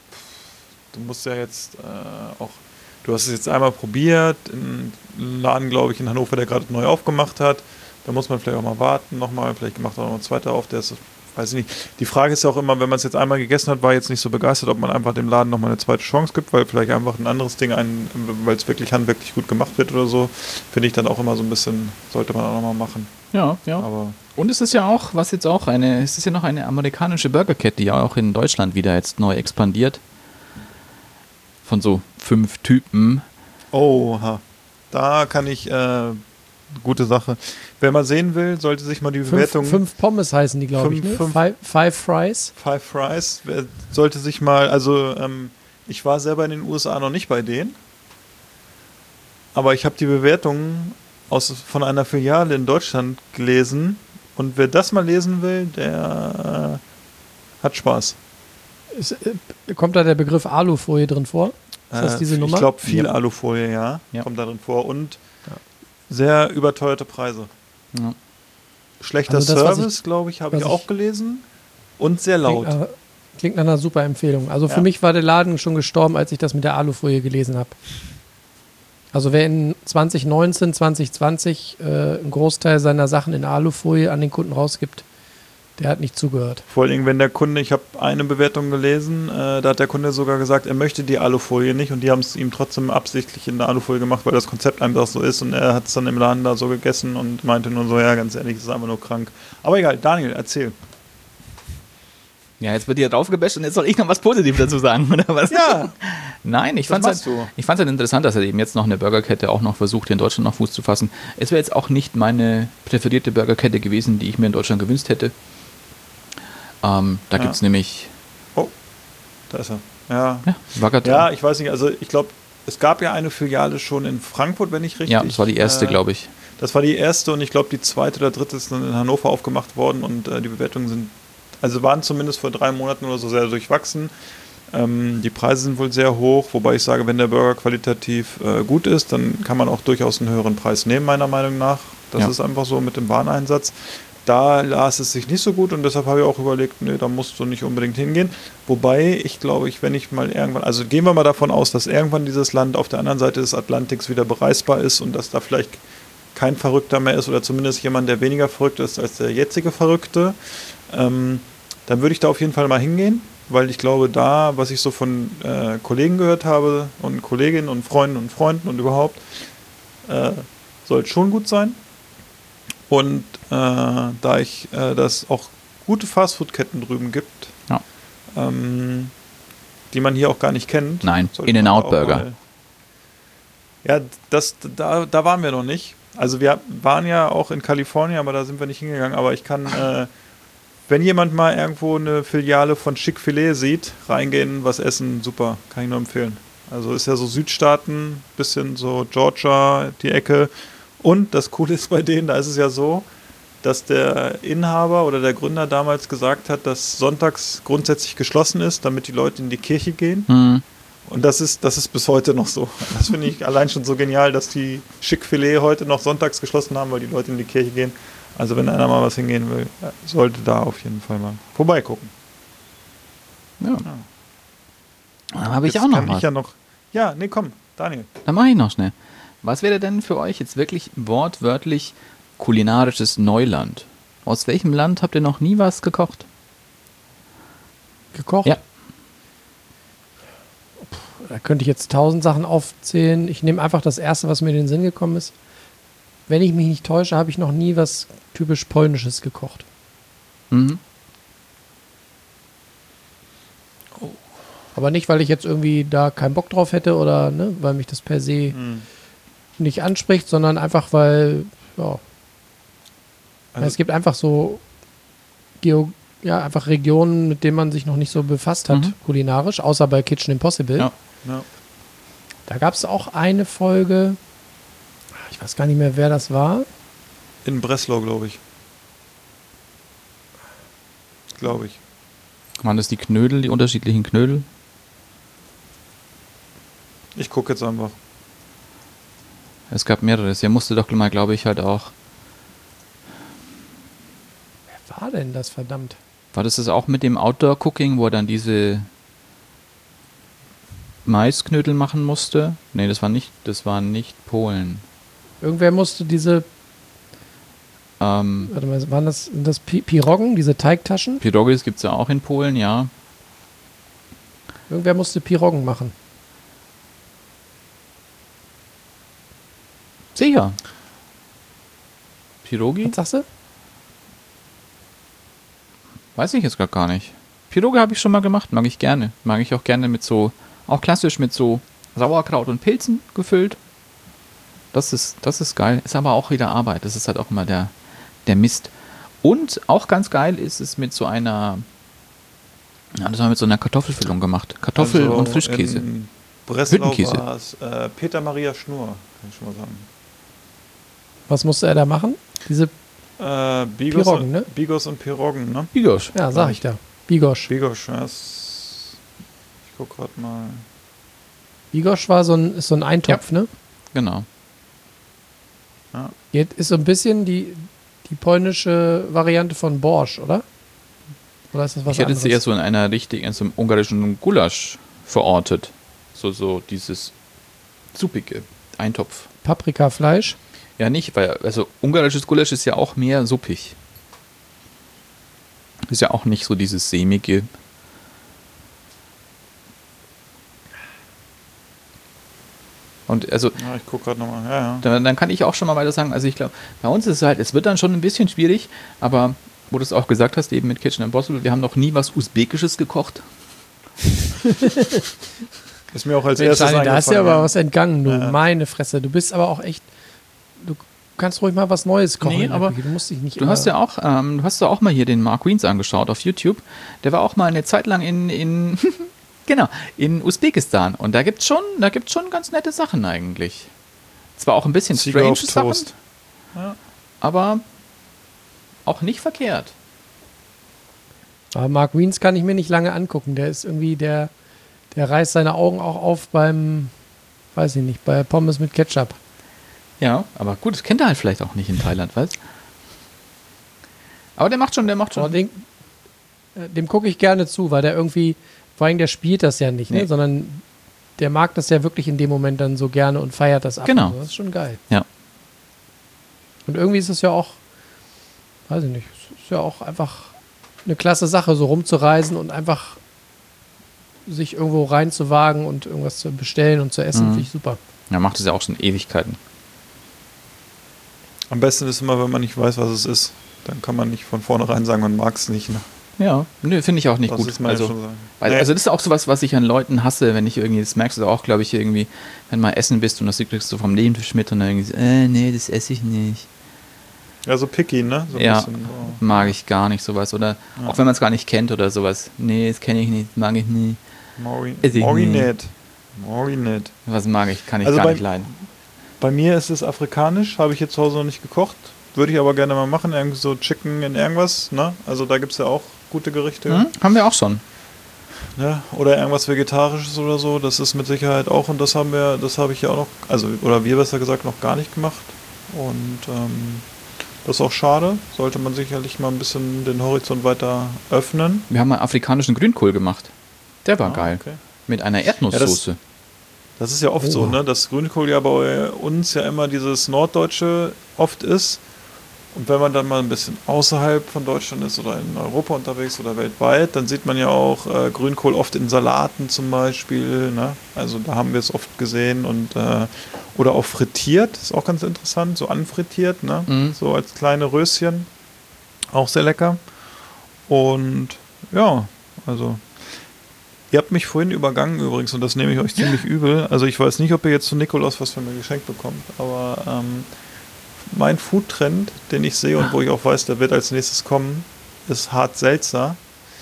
Du musst ja jetzt auch. Du hast es jetzt einmal probiert, in einem Laden, glaube ich, in Hannover, der gerade neu aufgemacht hat. Da muss man vielleicht auch mal warten, nochmal. Vielleicht macht er noch ein zweiter auf, der ist, weiß ich nicht. Die Frage ist ja auch immer, wenn man es jetzt einmal gegessen hat, war jetzt nicht so begeistert, ob man einfach dem Laden nochmal eine zweite Chance gibt, weil vielleicht einfach ein anderes Ding, weil es wirklich handwerklich gut gemacht wird oder so, finde ich dann auch immer so ein bisschen, sollte man auch nochmal machen. Ja. Aber Und es ist ja auch, es ist ja noch eine amerikanische Burgerkette, die ja auch in Deutschland wieder jetzt neu expandiert. Von so 5 Typen. oha, da kann ich, gute Sache. Wer mal sehen will, sollte sich mal die Bewertung... 5 Pommes heißen die, glaube ich. Ne? Five Fries. Five Fries, sollte sich mal, also ich war selber in den USA noch nicht bei denen, aber ich habe die Bewertungen von einer Filiale in Deutschland gelesen und wer das mal lesen will, der hat Spaß. Kommt da der Begriff Alufolie drin vor? Ist das diese Nummer? Ich glaube viel Alufolie, ja, kommt da drin vor und sehr überteuerte Preise. Ja. Schlechter Also das, Service, glaube ich, habe ich auch gelesen und sehr laut. Klingt nach einer super Empfehlung. Also für mich war der Laden schon gestorben, als ich das mit der Alufolie gelesen habe. Also wer in 2019, 2020 einen Großteil seiner Sachen in Alufolie an den Kunden rausgibt, der hat nicht zugehört. Vor allem, wenn der Kunde, ich habe eine Bewertung gelesen, da hat der Kunde sogar gesagt, er möchte die Alufolie nicht und die haben es ihm trotzdem absichtlich in der Alufolie gemacht, weil das Konzept einfach so ist und er hat es dann im Laden da so gegessen und meinte nur so, ja, ganz ehrlich, das ist einfach nur krank. Aber egal, Daniel, erzähl. Ja, jetzt wird hier drauf gebasht und jetzt soll ich noch was Positives dazu sagen, oder was? Ja. Nein, ich fand es halt interessant, dass er eben jetzt noch eine Burgerkette auch noch versucht, hier in Deutschland noch Fuß zu fassen. Es wäre jetzt auch nicht meine präferierte Burgerkette gewesen, die ich mir in Deutschland gewünscht hätte. Da gibt es nämlich... Oh, da ist er. Ja, Wagata. Ja, ich weiß nicht, also ich glaube, es gab ja eine Filiale schon in Frankfurt, wenn ich richtig... Ja, das war die erste, glaube ich. Das war die erste und ich glaube, die zweite oder dritte ist dann in Hannover aufgemacht worden und die Bewertungen sind, also waren zumindest vor 3 Monaten oder so sehr durchwachsen. Die Preise sind wohl sehr hoch, wobei ich sage, wenn der Burger qualitativ gut ist, dann kann man auch durchaus einen höheren Preis nehmen, meiner Meinung nach. Das ist einfach so mit dem Wareneinsatz. Da las es sich nicht so gut und deshalb habe ich auch überlegt, nee, da musst du nicht unbedingt hingehen. Wobei ich glaube, wenn ich mal irgendwann, also gehen wir mal davon aus, dass irgendwann dieses Land auf der anderen Seite des Atlantiks wieder bereisbar ist und dass da vielleicht kein Verrückter mehr ist oder zumindest jemand, der weniger verrückt ist als der jetzige Verrückte, dann würde ich da auf jeden Fall mal hingehen, weil ich glaube, da, was ich so von Kollegen gehört habe und Kolleginnen und Freunden und überhaupt, soll es schon gut sein. Und da ich das auch gute Fastfood-Ketten drüben gibt, die man hier auch gar nicht kennt. Nein, In-N-Out-Burger. Ja, da waren wir noch nicht. Also wir waren ja auch in Kalifornien, aber da sind wir nicht hingegangen. Aber ich kann, wenn jemand mal irgendwo eine Filiale von Chick-fil-A sieht, reingehen, was essen, super, kann ich nur empfehlen. Also ist ja so Südstaaten, bisschen so Georgia, die Ecke. Und das Coole ist bei denen, da ist es ja so, dass der Inhaber oder der Gründer damals gesagt hat, dass sonntags grundsätzlich geschlossen ist, damit die Leute in die Kirche gehen. Hm. Und das ist bis heute noch so. Das finde ich allein schon so genial, dass die Chick-fil-A heute noch sonntags geschlossen haben, weil die Leute in die Kirche gehen. Also wenn einer mal was hingehen will, sollte da auf jeden Fall mal vorbeigucken. Ja. Dann habe ich Jetzt auch noch kann was. ich ja noch. Ja, nee, komm, Daniel. Dann mache ich noch schnell. Was wäre denn für euch jetzt wirklich wortwörtlich kulinarisches Neuland? Aus welchem Land habt ihr noch nie was gekocht? Gekocht? Ja. Da könnte ich jetzt 1000 Sachen aufzählen. Ich nehme einfach das erste, was mir in den Sinn gekommen ist. Wenn ich mich nicht täusche, habe ich noch nie was typisch Polnisches gekocht. Mhm. Aber nicht, weil ich jetzt irgendwie da keinen Bock drauf hätte oder ne, weil mich das per se nicht anspricht, sondern einfach, weil ja, Also- es gibt einfach so einfach Regionen, mit denen man sich noch nicht so befasst hat, kulinarisch, außer bei Kitchen Impossible. Ja. Ja. Da gab es auch eine Folge, ich weiß gar nicht mehr, wer das war. In Breslau, glaube ich. Glaube ich. Waren das die Knödel, die unterschiedlichen Knödel? Ich gucke jetzt einfach. Es gab mehreres. Ihr musste doch mal, glaube ich, halt auch. Wer war denn das, verdammt? War das auch mit dem Outdoor-Cooking, wo er dann diese Maisknödel machen musste? Nee, das war nicht Polen. Irgendwer musste diese, warte mal, sind das Piroggen, diese Teigtaschen? Pierogis gibt es ja auch in Polen, ja. Irgendwer musste Piroggen machen. Sicher. Pirogi? Was sagst du? Weiß ich jetzt gar nicht. Piroge habe ich schon mal gemacht, mag ich gerne. Mag ich auch gerne mit so, auch klassisch mit so Sauerkraut und Pilzen gefüllt. Das ist geil. Ist aber auch wieder Arbeit. Das ist halt auch immer der Mist. Und auch ganz geil ist es mit so einer, das haben wir mit so einer Kartoffelfüllung gemacht. Kartoffel Also und Frischkäse. In Breslau Hüttenkäse. war es Peter Maria Schnur, kann ich schon mal sagen. Was musste er da machen? Diese, Bigos, Piroggen, ne? Bigos und Piroggen, ne? Bigos. ja, sag ich da. Bigosch. Bigos, ja, ich guck gerade mal. Bigosch war ist so ein Eintopf, ne? Genau. Ist so ein bisschen die polnische Variante von Borsch, oder? Oder ist das was Ich hätte anderes? sie eher so in so einem ungarischen Gulasch verortet. So dieses suppige Eintopf. Paprikafleisch. Ja, nicht, weil, also ungarisches Gulasch ist ja auch mehr suppig. Ist ja auch nicht so dieses sämige. Und also, Ja, ich guck gerade nochmal. Ja. dann kann ich auch schon mal weiter sagen, also ich glaube, bei uns ist es halt, es wird dann schon ein bisschen schwierig, aber wo du es auch gesagt hast, eben mit Kitchen Impossible, wir haben noch nie was Usbekisches gekocht. Ist mir auch als Mensch, erstes Daniel, da hast du ja eingefallen. aber was entgangen, du. Ja. Meine Fresse. Du bist aber auch echt. Du kannst ruhig mal was Neues kochen. Nee, in der aber Küche. Du musst dich nicht Du hast ja auch, du hast ja auch mal hier den Mark Wiens angeschaut auf YouTube. Der war auch mal eine Zeit lang in genau, in Usbekistan. Und da gibt's schon ganz nette Sachen eigentlich. Zwar auch ein bisschen Ziege strange auf Sachen, Toast. aber auch nicht verkehrt. Aber Mark Wiens kann ich mir nicht lange angucken. Der ist irgendwie, der reißt seine Augen auch auf beim, weiß ich nicht, bei Pommes mit Ketchup. Ja, aber gut, das kennt er halt vielleicht auch nicht in Thailand, weißt? Aber der macht schon. Aber dem gucke ich gerne zu, weil der irgendwie, vor allem der spielt das ja nicht, Nee. ne? Sondern der mag das ja wirklich in dem Moment dann so gerne und feiert das ab. Genau. Und so. Das ist schon geil. Ja. Und irgendwie ist es ja auch, weiß ich nicht, es ist ja auch einfach eine klasse Sache, so rumzureisen und einfach sich irgendwo reinzuwagen und irgendwas zu bestellen und zu essen, finde ich super. Er macht es ja auch schon Ewigkeiten. Am besten ist immer, wenn man nicht weiß, was es ist. Dann kann man nicht von vornherein sagen, man mag es nicht. Ne? Ja, nö, finde ich auch nicht Das gut. ist mir Also, schon sagen. weil, Nee. also das ist auch sowas, was ich an Leuten hasse, wenn ich irgendwie, das merkst du auch, glaube ich, irgendwie, wenn du mal essen bist und das kriegst du vom Nebentisch mit und dann irgendwie so, nee, das esse ich nicht. Ja, so picky, ne? So ein Ja, bisschen, so. mag ich gar nicht sowas. Oder auch wenn man es gar nicht kennt oder sowas. Nee, das kenne ich nicht, mag ich nie. Esse ich Morginet. Was mag ich, kann ich Also gar bei- nicht leiden. Bei mir ist es afrikanisch, habe ich jetzt zu Hause noch nicht gekocht. würde ich aber gerne mal machen. Irgendwie so Chicken in irgendwas, ne? Also da gibt es ja auch gute Gerichte. Haben wir auch schon. Ne? Oder irgendwas Vegetarisches oder so. Das ist mit Sicherheit auch. Und das habe ich ja auch noch, also, oder wir besser gesagt, noch gar nicht gemacht. Und das ist auch schade. Sollte man sicherlich mal ein bisschen den Horizont weiter öffnen. Wir haben mal afrikanischen Grünkohl gemacht. Der war geil. Okay. Mit einer Erdnusssoße. Das ist ja oft so, ne? Dass Grünkohl ja bei uns ja immer dieses Norddeutsche oft ist. Und wenn man dann mal ein bisschen außerhalb von Deutschland ist oder in Europa unterwegs oder weltweit, dann sieht man ja auch Grünkohl oft in Salaten zum Beispiel. Ne? Also da haben wir es oft gesehen. Und oder auch frittiert, ist auch ganz interessant, so anfrittiert, ne? So als kleine Röschen. Auch sehr lecker. Und ja, also ihr habt mich vorhin übergangen übrigens und das nehme ich euch ziemlich übel. Also ich weiß nicht, ob ihr jetzt zu Nikolaus was von mir geschenkt bekommt, aber mein Foodtrend, den ich sehe und wo ich auch weiß, der wird als nächstes kommen, ist Hart Seltzer.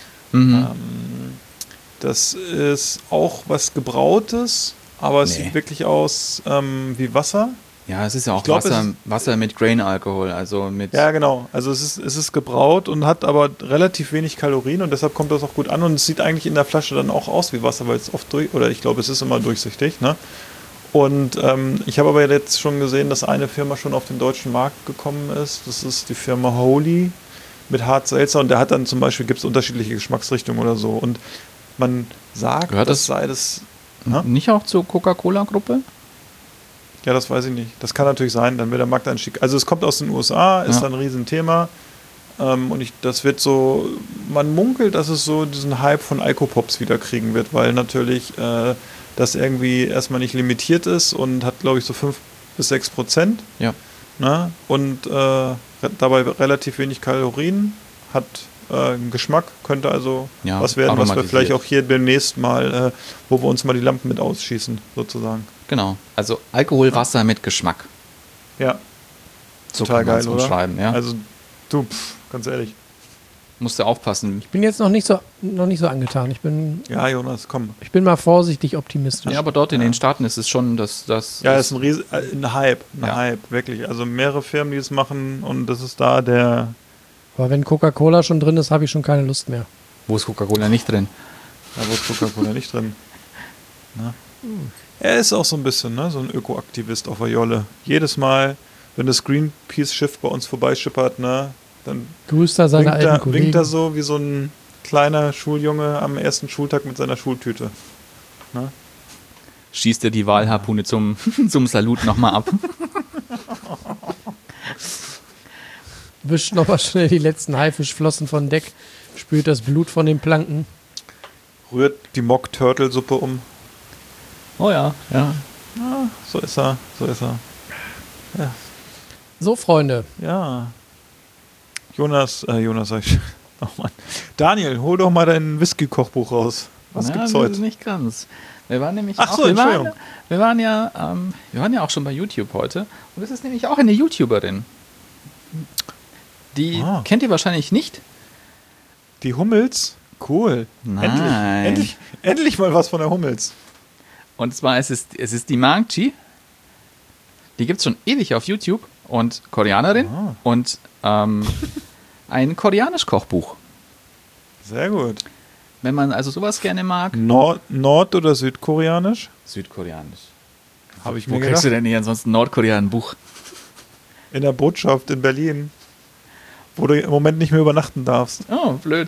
Das ist auch was Gebrautes, aber es sieht wirklich aus wie Wasser. Ja, es ist ja auch glaub, Wasser mit Grain-Alkohol, also mit... Ja, genau. Also es ist gebraut und hat aber relativ wenig Kalorien und deshalb kommt das auch gut an und es sieht eigentlich in der Flasche dann auch aus wie Wasser, weil es oft ich glaube, es ist immer durchsichtig, ne? Und ich habe aber jetzt schon gesehen, dass eine Firma schon auf den deutschen Markt gekommen ist. Das ist die Firma Holy mit Hart Seltzer und der hat dann zum Beispiel, gibt es unterschiedliche Geschmacksrichtungen oder so. Und man sagt, gehört das sei das... Nicht auch zur Coca-Cola-Gruppe? Ja, das weiß ich nicht. Das kann natürlich sein, dann wird der Markteinstieg. Also es kommt aus den USA, ist dann ein Riesenthema. Und das wird so, man munkelt, dass es so diesen Hype von Alkopops wieder kriegen wird, weil natürlich das irgendwie erstmal nicht limitiert ist und hat, glaube ich, so 5-6%. Ja. Ne? Und dabei relativ wenig Kalorien, hat einen Geschmack, könnte also was werden, was wir vielleicht auch hier demnächst mal, wo wir uns mal die Lampen mit ausschießen, sozusagen. Genau, also Alkoholwasser mit Geschmack. Ja. So total kann man geil, es oder? umschreiben, ja. Also du, ganz ehrlich. Musst du aufpassen. Ich bin jetzt noch nicht so angetan. Ja, Jonas, komm. Ich bin mal vorsichtig optimistisch. Ja, aber dort in den Staaten ist es schon, dass das... Ja, es ist ein Hype, Hype, wirklich. Also mehrere Firmen, die es machen und das ist da der... Aber wenn Coca-Cola schon drin ist, habe ich schon keine Lust mehr. Wo ist Coca-Cola nicht drin? Ja, wo ist Coca-Cola nicht drin? Na? Er ist auch so ein bisschen, ne, so ein Ökoaktivist auf der Jolle. Jedes Mal, wenn das Greenpeace-Schiff bei uns vorbeischippert, ne, dann grüßt er seine alten Kollegen. winkt er so wie so ein kleiner Schuljunge am ersten Schultag mit seiner Schultüte. Ne? Schießt er die Walharpune zum Salut nochmal ab. Wischt nochmal schnell die letzten Haifischflossen von Deck, spült das Blut von den Planken. Rührt die Mock-Turtle-Suppe um. Oh ja. So ist er. Ja. So, Freunde. Ja. Jonas sag ich. Oh Mann. Daniel, hol doch mal dein Whisky-Kochbuch raus. Was gibt's heute? Nicht ganz. Wir waren nämlich Ach so, Entschuldigung. Wir waren ja auch schon bei YouTube heute. Und das ist nämlich auch eine YouTuberin. Die kennt ihr wahrscheinlich nicht. Die Hummels? Cool. Nein. Endlich mal was von der Hummels. Und zwar es ist die Mangchi. Die gibt es schon ewig auf YouTube. Und Koreanerin. Und ein koreanisch Kochbuch. Sehr gut. Wenn man also sowas gerne mag. Nord- oder Südkoreanisch? Südkoreanisch. Habe ich Wo mir kriegst gedacht. du denn nicht ansonsten Nordkorea ein Buch? In der Botschaft in Berlin. Wo du im Moment nicht mehr übernachten darfst. Oh, blöd.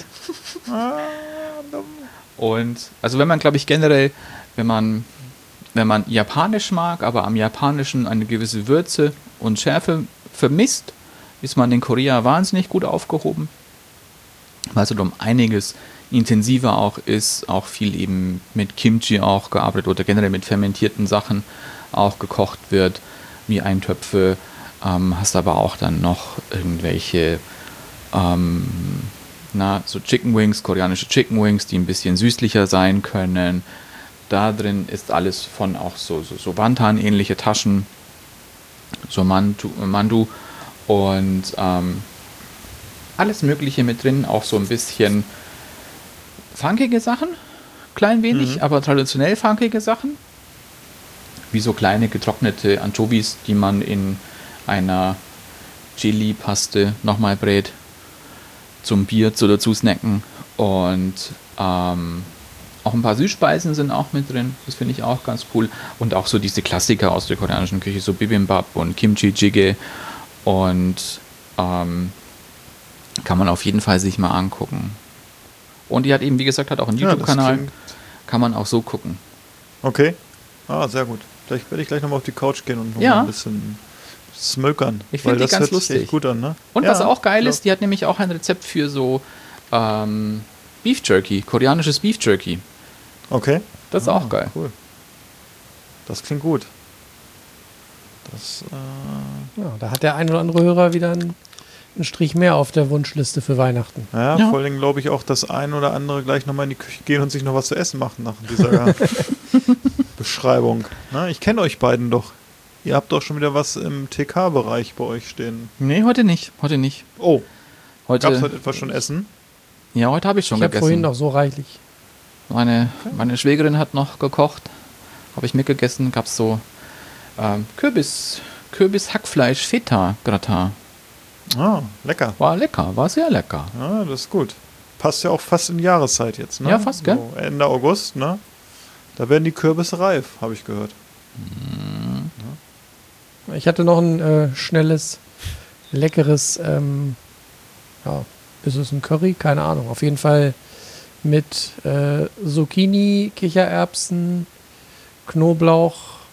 Und also wenn man, glaube ich, generell, wenn man Japanisch mag, aber am Japanischen eine gewisse Würze und Schärfe vermisst, ist man in Korea wahnsinnig gut aufgehoben. Weil es um einiges intensiver auch ist, auch viel eben mit Kimchi auch gearbeitet oder generell mit fermentierten Sachen auch gekocht wird, wie Eintöpfe, hast aber auch dann noch irgendwelche so Chicken Wings, koreanische Chicken Wings, die ein bisschen süßlicher sein können. Da drin ist alles von auch so Wonton-ähnliche Taschen, so Mandu und alles Mögliche mit drin, auch so ein bisschen funkige Sachen, klein wenig, aber traditionell funkige Sachen, wie so kleine getrocknete Anchovies, die man in einer Chili-Paste, nochmal Brät zum Bier zu dazu snacken. Und auch ein paar Süßspeisen sind auch mit drin. Das finde ich auch ganz cool. Und auch so diese Klassiker aus der koreanischen Küche, so Bibimbap und Kimchi Jjigae. Und kann man auf jeden Fall sich mal angucken. Und die hat eben, wie gesagt, hat auch einen YouTube-Kanal. Kann man auch so gucken. Okay. Sehr gut. Vielleicht werde ich gleich nochmal auf die Couch gehen und noch mal ein bisschen smökern. Ich finde die ganz lustig. Echt gut an, ne? Und was auch geil ist, die hat nämlich auch ein Rezept für so Beef Jerky, koreanisches Beef Jerky. Okay. Das ist auch geil. Cool. Das klingt gut. Da hat der ein oder andere Hörer wieder einen Strich mehr auf der Wunschliste für Weihnachten. Ja. Vor allem glaube ich auch, dass ein oder andere gleich nochmal in die Küche gehen und sich noch was zu essen machen nach dieser Beschreibung. Na, ich kenne euch beiden doch. Ihr habt doch schon wieder was im TK-Bereich bei euch stehen. Nee, heute nicht. Oh, Gab es heute etwas schon Essen? Ja, heute habe ich schon Ich habe gegessen. vorhin noch so reichlich. Meine Schwägerin hat noch gekocht. Habe ich mitgegessen. Gab es so Kürbis-Hackfleisch-Feta-Gratin. Lecker. War lecker, war sehr lecker. Ja, das ist gut. Passt ja auch fast in die Jahreszeit jetzt, ne? Ja, fast, gell? So Ende August, ne? Da werden die Kürbisse reif, habe ich gehört. Ich hatte noch ein schnelles, leckeres, ist es ein Curry? Keine Ahnung. Auf jeden Fall mit Zucchini, Kichererbsen, Knoblauch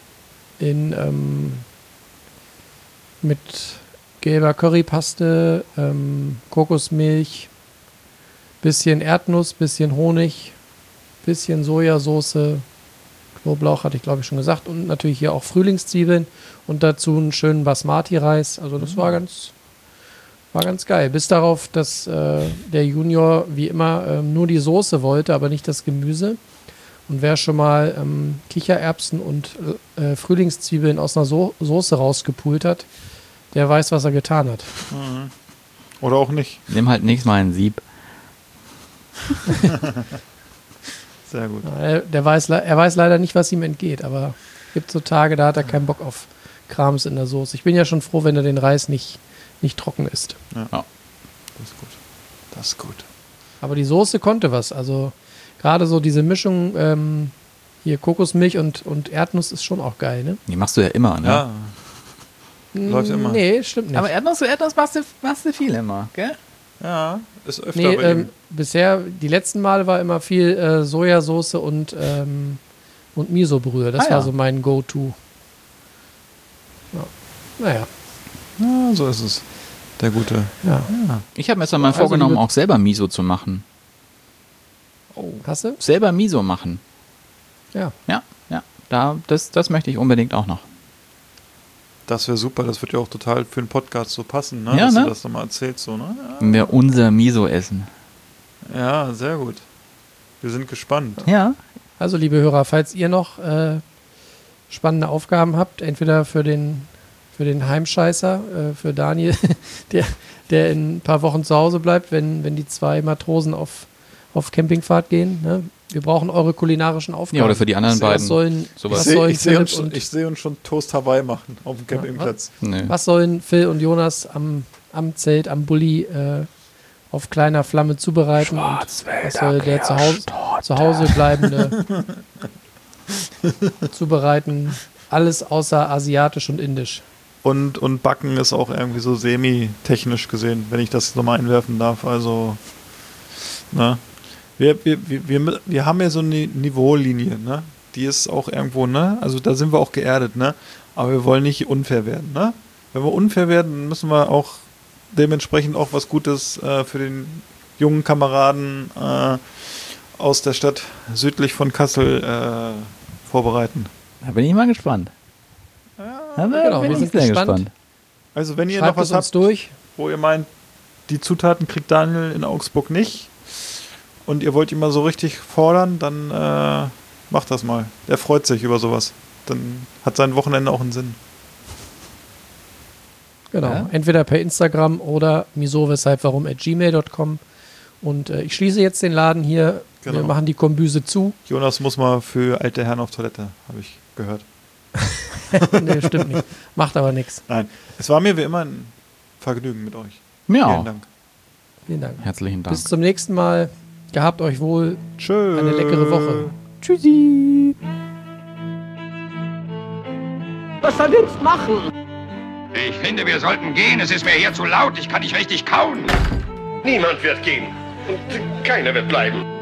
mit gelber Currypaste, Kokosmilch, bisschen Erdnuss, bisschen Honig, bisschen Sojasauce, Knoblauch hatte ich glaube ich schon gesagt und natürlich hier auch Frühlingszwiebeln und dazu einen schönen Basmati-Reis. Also das war ganz geil. Bis darauf, dass der Junior wie immer nur die Soße wollte, aber nicht das Gemüse. Und wer schon mal Kichererbsen und Frühlingszwiebeln aus einer Soße rausgepult hat, der weiß, was er getan hat. Oder auch nicht. Nimm halt nächstes Mal ein Sieb. Sehr gut. Er weiß leider nicht, was ihm entgeht, aber es gibt so Tage, da hat er keinen Bock auf Krams in der Soße. Ich bin ja schon froh, wenn er den Reis nicht trocken isst. Ja. Das ist gut. Das ist gut. Aber die Soße konnte was. Also gerade so diese Mischung hier Kokosmilch und Erdnuss ist schon auch geil, ne? Die machst du ja immer, ne? Ja. Läuft immer. Nee, stimmt nicht. Aber Erdnuss machst du viel immer, gell? Ja, ist öfter bei ihm. Bisher, die letzten Male war immer viel Sojasauce und Miso-Brühe. Das war so mein Go-To. Ja. Naja. Ja, so ist es. Der Gute. Ja. Ich habe mir jetzt mal vorgenommen, auch selber Miso zu machen. Hast du? Selber Miso machen. Ja. Ja. Das möchte ich unbedingt auch noch. Das wäre super, das wird ja auch total für den Podcast so passen, ne? Ja, dass ne? du das nochmal erzählst, so, ne? Wenn wir unser Miso essen. Ja, sehr gut. Wir sind gespannt. Ja. Also, liebe Hörer, falls ihr noch spannende Aufgaben habt, entweder für den Heimscheißer, für Daniel, der in ein paar Wochen zu Hause bleibt, wenn die zwei Matrosen auf Campingfahrt gehen, ne? Wir brauchen eure kulinarischen Aufgaben. Ja, oder für die anderen beiden. Ich sehe uns schon Toast Hawaii machen auf dem Campingplatz. Was sollen Phil und Jonas am Zelt, am Bulli auf kleiner Flamme zubereiten? Und was soll der zu Hause bleibende zubereiten? Alles außer asiatisch und indisch. Und Backen ist auch irgendwie so semi-technisch gesehen, wenn ich das nochmal einwerfen darf. Also, ne? Wir haben ja so eine Niveaulinie, ne? Die ist auch irgendwo, ne? Also da sind wir auch geerdet, ne? Aber wir wollen nicht unfair werden, ne? Wenn wir unfair werden, müssen wir auch dementsprechend auch was Gutes für den jungen Kameraden aus der Stadt südlich von Kassel vorbereiten. Da bin ich mal gespannt. Genau, wir sind sehr gespannt. Also wenn ihr Schreibt noch was habt, wo ihr meint, die Zutaten kriegt Daniel in Augsburg nicht und ihr wollt ihn mal so richtig fordern, dann macht das mal. Der freut sich über sowas. Dann hat sein Wochenende auch einen Sinn. Genau, entweder per Instagram oder miso-weshalb-warum@gmail.com. Und ich schließe jetzt den Laden hier. Genau. Wir machen die Kombüse zu. Jonas muss mal für alte Herren auf Toilette, habe ich gehört. Nee, stimmt nicht. Macht aber nichts. Nein, es war mir wie immer ein Vergnügen mit euch. Ja. Vielen Dank. Vielen Dank. Herzlichen Dank. Bis zum nächsten Mal. Gehabt euch wohl. Tschö. Eine leckere Woche. Tschüssi. Was soll jetzt machen? Ich finde, wir sollten gehen. Es ist mir hier zu laut. Ich kann nicht richtig kauen. Niemand wird gehen. Und keiner wird bleiben.